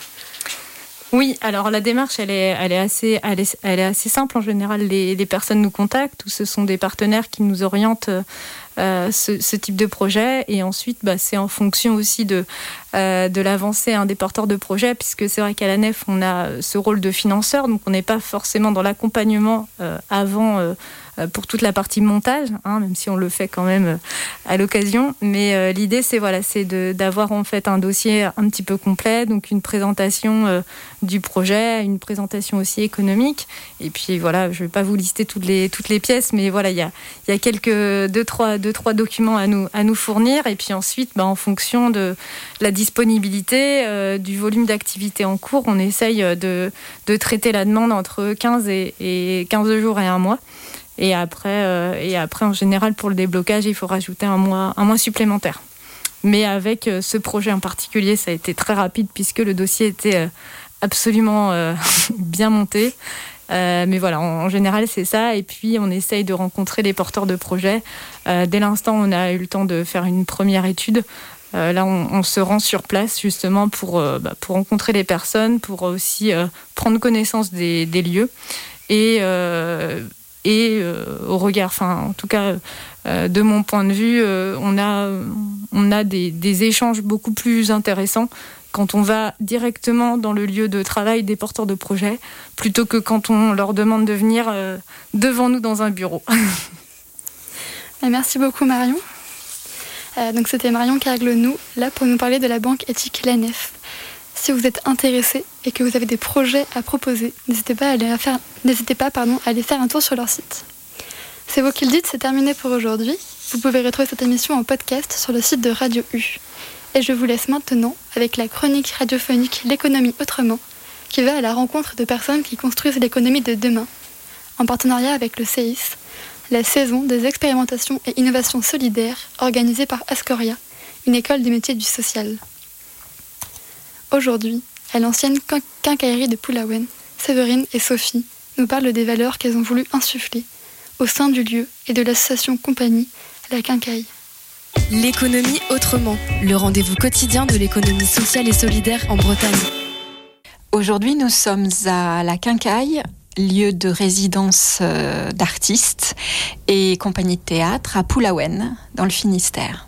[SPEAKER 1] Oui, alors la démarche, elle est, elle est, assez, elle est, elle est assez simple. En général, les, les personnes nous contactent ou ce sont des partenaires qui nous orientent euh, ce, ce type de projet. Et ensuite, bah, c'est en fonction aussi de, euh, de l'avancée, hein, des porteurs de projet, puisque c'est vrai qu'à la Nef, on a ce rôle de financeur, donc on n'est pas forcément dans l'accompagnement euh, avant... Euh, pour toute la partie montage, hein, même si on le fait quand même à l'occasion. Mais euh, l'idée, c'est, voilà, c'est de, d'avoir en fait un dossier un petit peu complet, donc une présentation euh, du projet, une présentation aussi économique. Et puis voilà, je ne vais pas vous lister toutes les, toutes les pièces, mais voilà, il y a, y a quelques deux trois, deux, trois documents à nous, à nous fournir. Et puis ensuite, bah, en fonction de la disponibilité, euh, du volume d'activité en cours, on essaye de, de traiter la demande entre quinze et, et quinze jours et un mois. Et après, euh, et après, en général, pour le déblocage, il faut rajouter un mois, un mois supplémentaire. Mais avec euh, ce projet en particulier, ça a été très rapide puisque le dossier était euh, absolument euh, bien monté. Euh, mais voilà, en, en général, c'est ça. Et puis, on essaye de rencontrer les porteurs de projets. Euh, dès l'instant, on a eu le temps de faire une première étude. Euh, là, on, on se rend sur place justement pour, euh, bah, pour rencontrer les personnes, pour aussi euh, prendre connaissance des, des lieux. Et... Euh, Et euh, au regard, enfin, en tout cas, euh, de mon point de vue, euh, on a, on a des, des échanges beaucoup plus intéressants quand on va directement dans le lieu de travail des porteurs de projets, plutôt que quand on leur demande de venir euh, devant nous dans un bureau.
[SPEAKER 2] Merci beaucoup Marion. Euh, donc c'était Marion Carglenou, là pour nous parler de la banque éthique La Nef. Si vous êtes intéressé et que vous avez des projets à proposer, n'hésitez pas à aller faire, n'hésitez pas, pardon, à aller faire un tour sur leur site. C'est vous qui le dites, c'est terminé pour aujourd'hui. Vous pouvez retrouver cette émission en podcast sur le site de Radio U. Et je vous laisse maintenant avec la chronique radiophonique L'économie autrement, qui va à la rencontre de personnes qui construisent l'économie de demain, en partenariat avec le C I S, la saison des expérimentations et innovations solidaires organisée par Ascoria, une école des métiers du social. Aujourd'hui, à l'ancienne quincaillerie de Poulaouen, Séverine et Sophie nous parlent des valeurs qu'elles ont voulu insuffler au sein du lieu et de l'association Compagnie, la Quincaille.
[SPEAKER 6] L'économie autrement, le rendez-vous quotidien de l'économie sociale et solidaire en Bretagne.
[SPEAKER 7] Aujourd'hui, nous sommes à la Quincaille, lieu de résidence d'artistes et compagnie de théâtre à Poulaouen, dans le Finistère.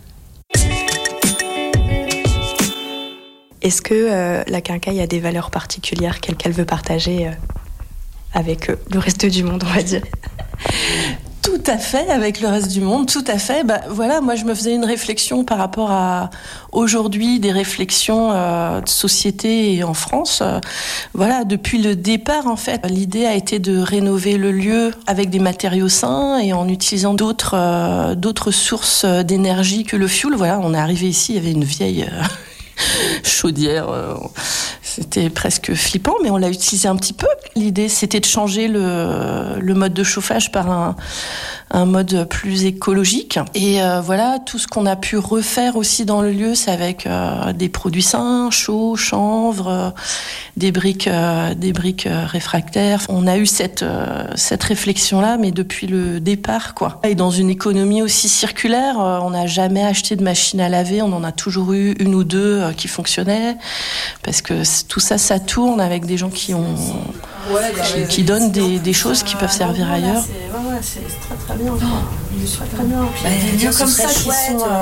[SPEAKER 8] Est-ce que euh, la Quincaille a des valeurs particulières qu'elle, qu'elle veut partager euh, avec euh, le reste du monde, on va dire ?
[SPEAKER 9] Tout à fait, avec le reste du monde, tout à fait. Bah, voilà, moi je me faisais une réflexion par rapport à aujourd'hui des réflexions euh, de société et en France. Euh, voilà, depuis le départ en fait, l'idée a été de rénover le lieu avec des matériaux sains et en utilisant d'autres euh, d'autres sources d'énergie que le fioul. Voilà, on est arrivé ici, il y avait une vieille euh, chaudière. Euh, C'était presque flippant, mais on l'a utilisé un petit peu. L'idée, c'était de changer le, le mode de chauffage par un, un mode plus écologique. Et euh, voilà, tout ce qu'on a pu refaire aussi dans le lieu, c'est avec euh, des produits sains, chauds, chanvre, euh, des briques, euh, des briques euh, réfractaires. On a eu cette, euh, cette réflexion-là, mais depuis le départ, quoi. Et dans une économie aussi circulaire, euh, on n'a jamais acheté de machine à laver. On en a toujours eu une ou deux euh, qui fonctionnaient, parce que tout ça, ça tourne avec des gens qui ont, qui, qui donnent des, des choses qui peuvent servir ailleurs.
[SPEAKER 10] C'est, ouais, ouais, c'est très très bien. Oh, c'est très très bien. Puis bah, des lieux comme ça qui sont, euh,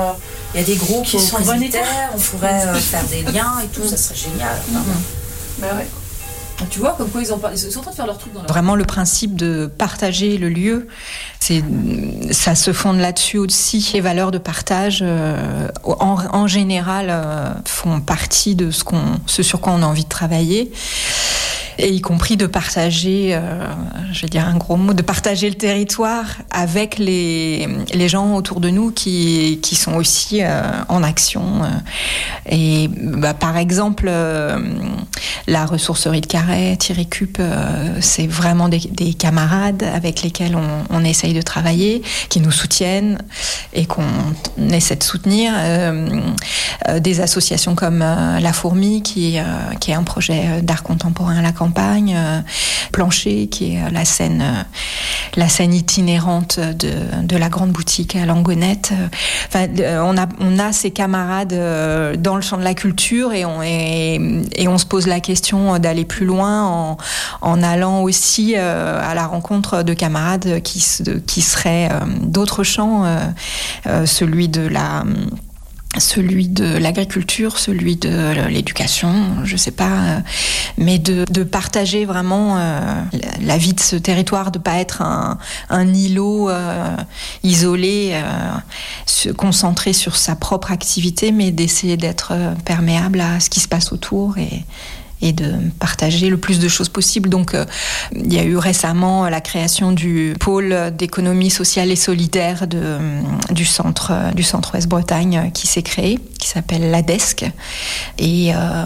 [SPEAKER 10] Il y a des groupes
[SPEAKER 9] qui sont
[SPEAKER 10] humanitaires, on pourrait euh, faire des liens et tout, ça serait génial.
[SPEAKER 9] Mmh. Bah ouais.
[SPEAKER 10] Tu vois, comme quoi ils, ont pas... ils sont en train de faire leur truc dans leur...
[SPEAKER 7] Vraiment, le principe de partager le lieu, c'est, ça se fonde là-dessus aussi. Les valeurs de partage, euh, en, en général, euh, font partie de ce, qu'on, ce sur quoi on a envie de travailler. Et y compris de partager, euh, je vais dire un gros mot, de partager le territoire avec les, les gens autour de nous qui, qui sont aussi euh, en action. Et bah, par exemple, euh, la ressourcerie de Carhaix, Thierry Cup, euh, c'est vraiment des, des camarades avec lesquels on, on essaye de travailler, qui nous soutiennent et qu'on essaie de soutenir. Euh, euh, des associations comme euh, La Fourmi, qui, euh, qui est un projet d'art contemporain à la campagne, Euh, Plancher, qui est la scène, euh, la scène itinérante de, de la grande boutique à Langonette. Enfin, euh, on a, on a ces camarades euh, dans le champ de la culture et on, et, et on se pose la question d'aller plus loin en, en allant aussi euh, à la rencontre de camarades qui, de, qui seraient euh, d'autres champs, euh, euh, celui de la... celui de l'agriculture, celui de l'éducation, je sais pas, mais de, de partager vraiment euh, la vie de ce territoire, de pas être un, un îlot euh, isolé, euh, se concentrer sur sa propre activité, mais d'essayer d'être perméable à ce qui se passe autour et et de partager le plus de choses possible. Donc, euh, il y a eu récemment la création du pôle d'économie sociale et solidaire de, euh, du centre, euh, du centre Ouest-Bretagne euh, qui s'est créé, qui s'appelle l'ADESC. Et euh,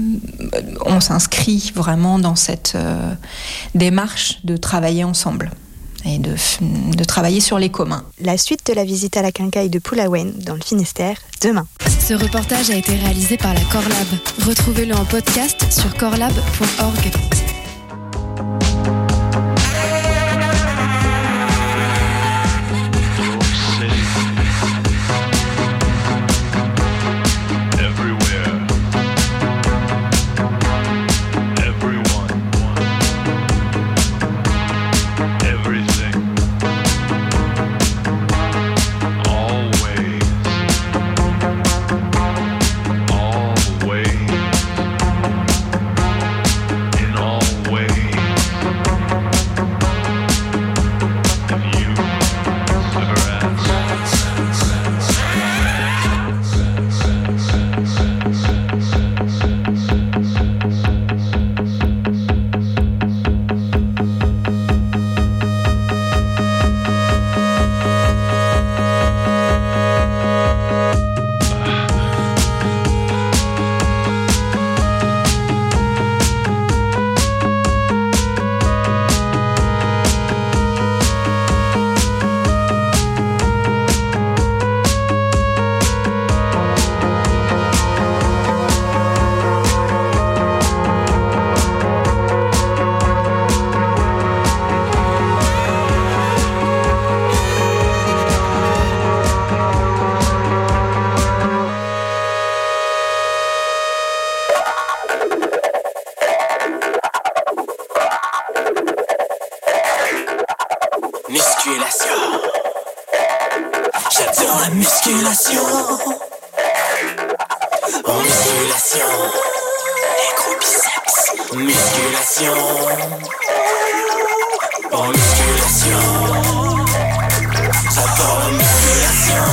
[SPEAKER 7] on s'inscrit vraiment dans cette euh, démarche de travailler ensemble et de, de travailler sur les communs.
[SPEAKER 11] La suite de la visite à la quincaille de Poulaouen, dans le Finistère, demain.
[SPEAKER 6] Ce reportage a été réalisé par la Corlab. Retrouvez-le en podcast sur corlab point org.
[SPEAKER 12] musculation. En musculation. Les gros biceps. Musculation. En musculation. J'adore la musculation.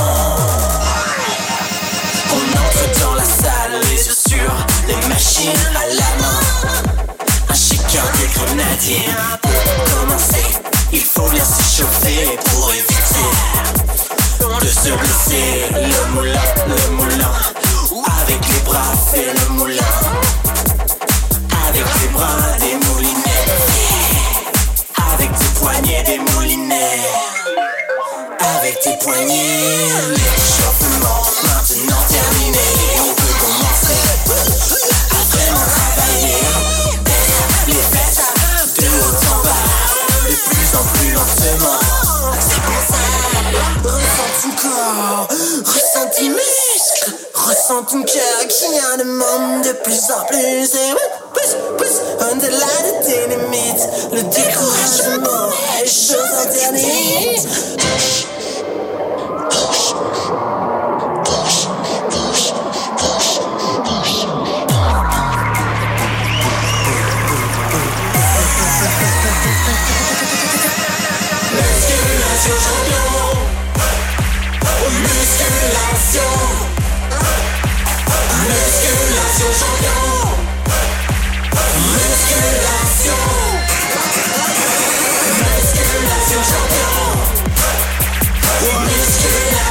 [SPEAKER 12] On entre dans la salle, les yeux sur les machines à la main. Un shaker, des grenadiers. Pour commencer, il faut bien s'échauffer pour éviter de se blesser. Le moulin, le moulin, avec les bras fais le moulin, avec les bras des moulinets, avec tes poignets des moulinets, avec tes poignets. L'échauffement maintenant terminé, on peut commencer à vraiment travailler. Baisse les fesses de haut en bas, de plus en plus lentement. C'est pour ça. Ressens ton corps, ressens tes muscles, ressens ton cœur qui en demande de plus en plus. Et oui, plus, plus, au-delà de tes limites, le découragement est chose interdite. Push, push, push. Musculation, musculation champion, musculation.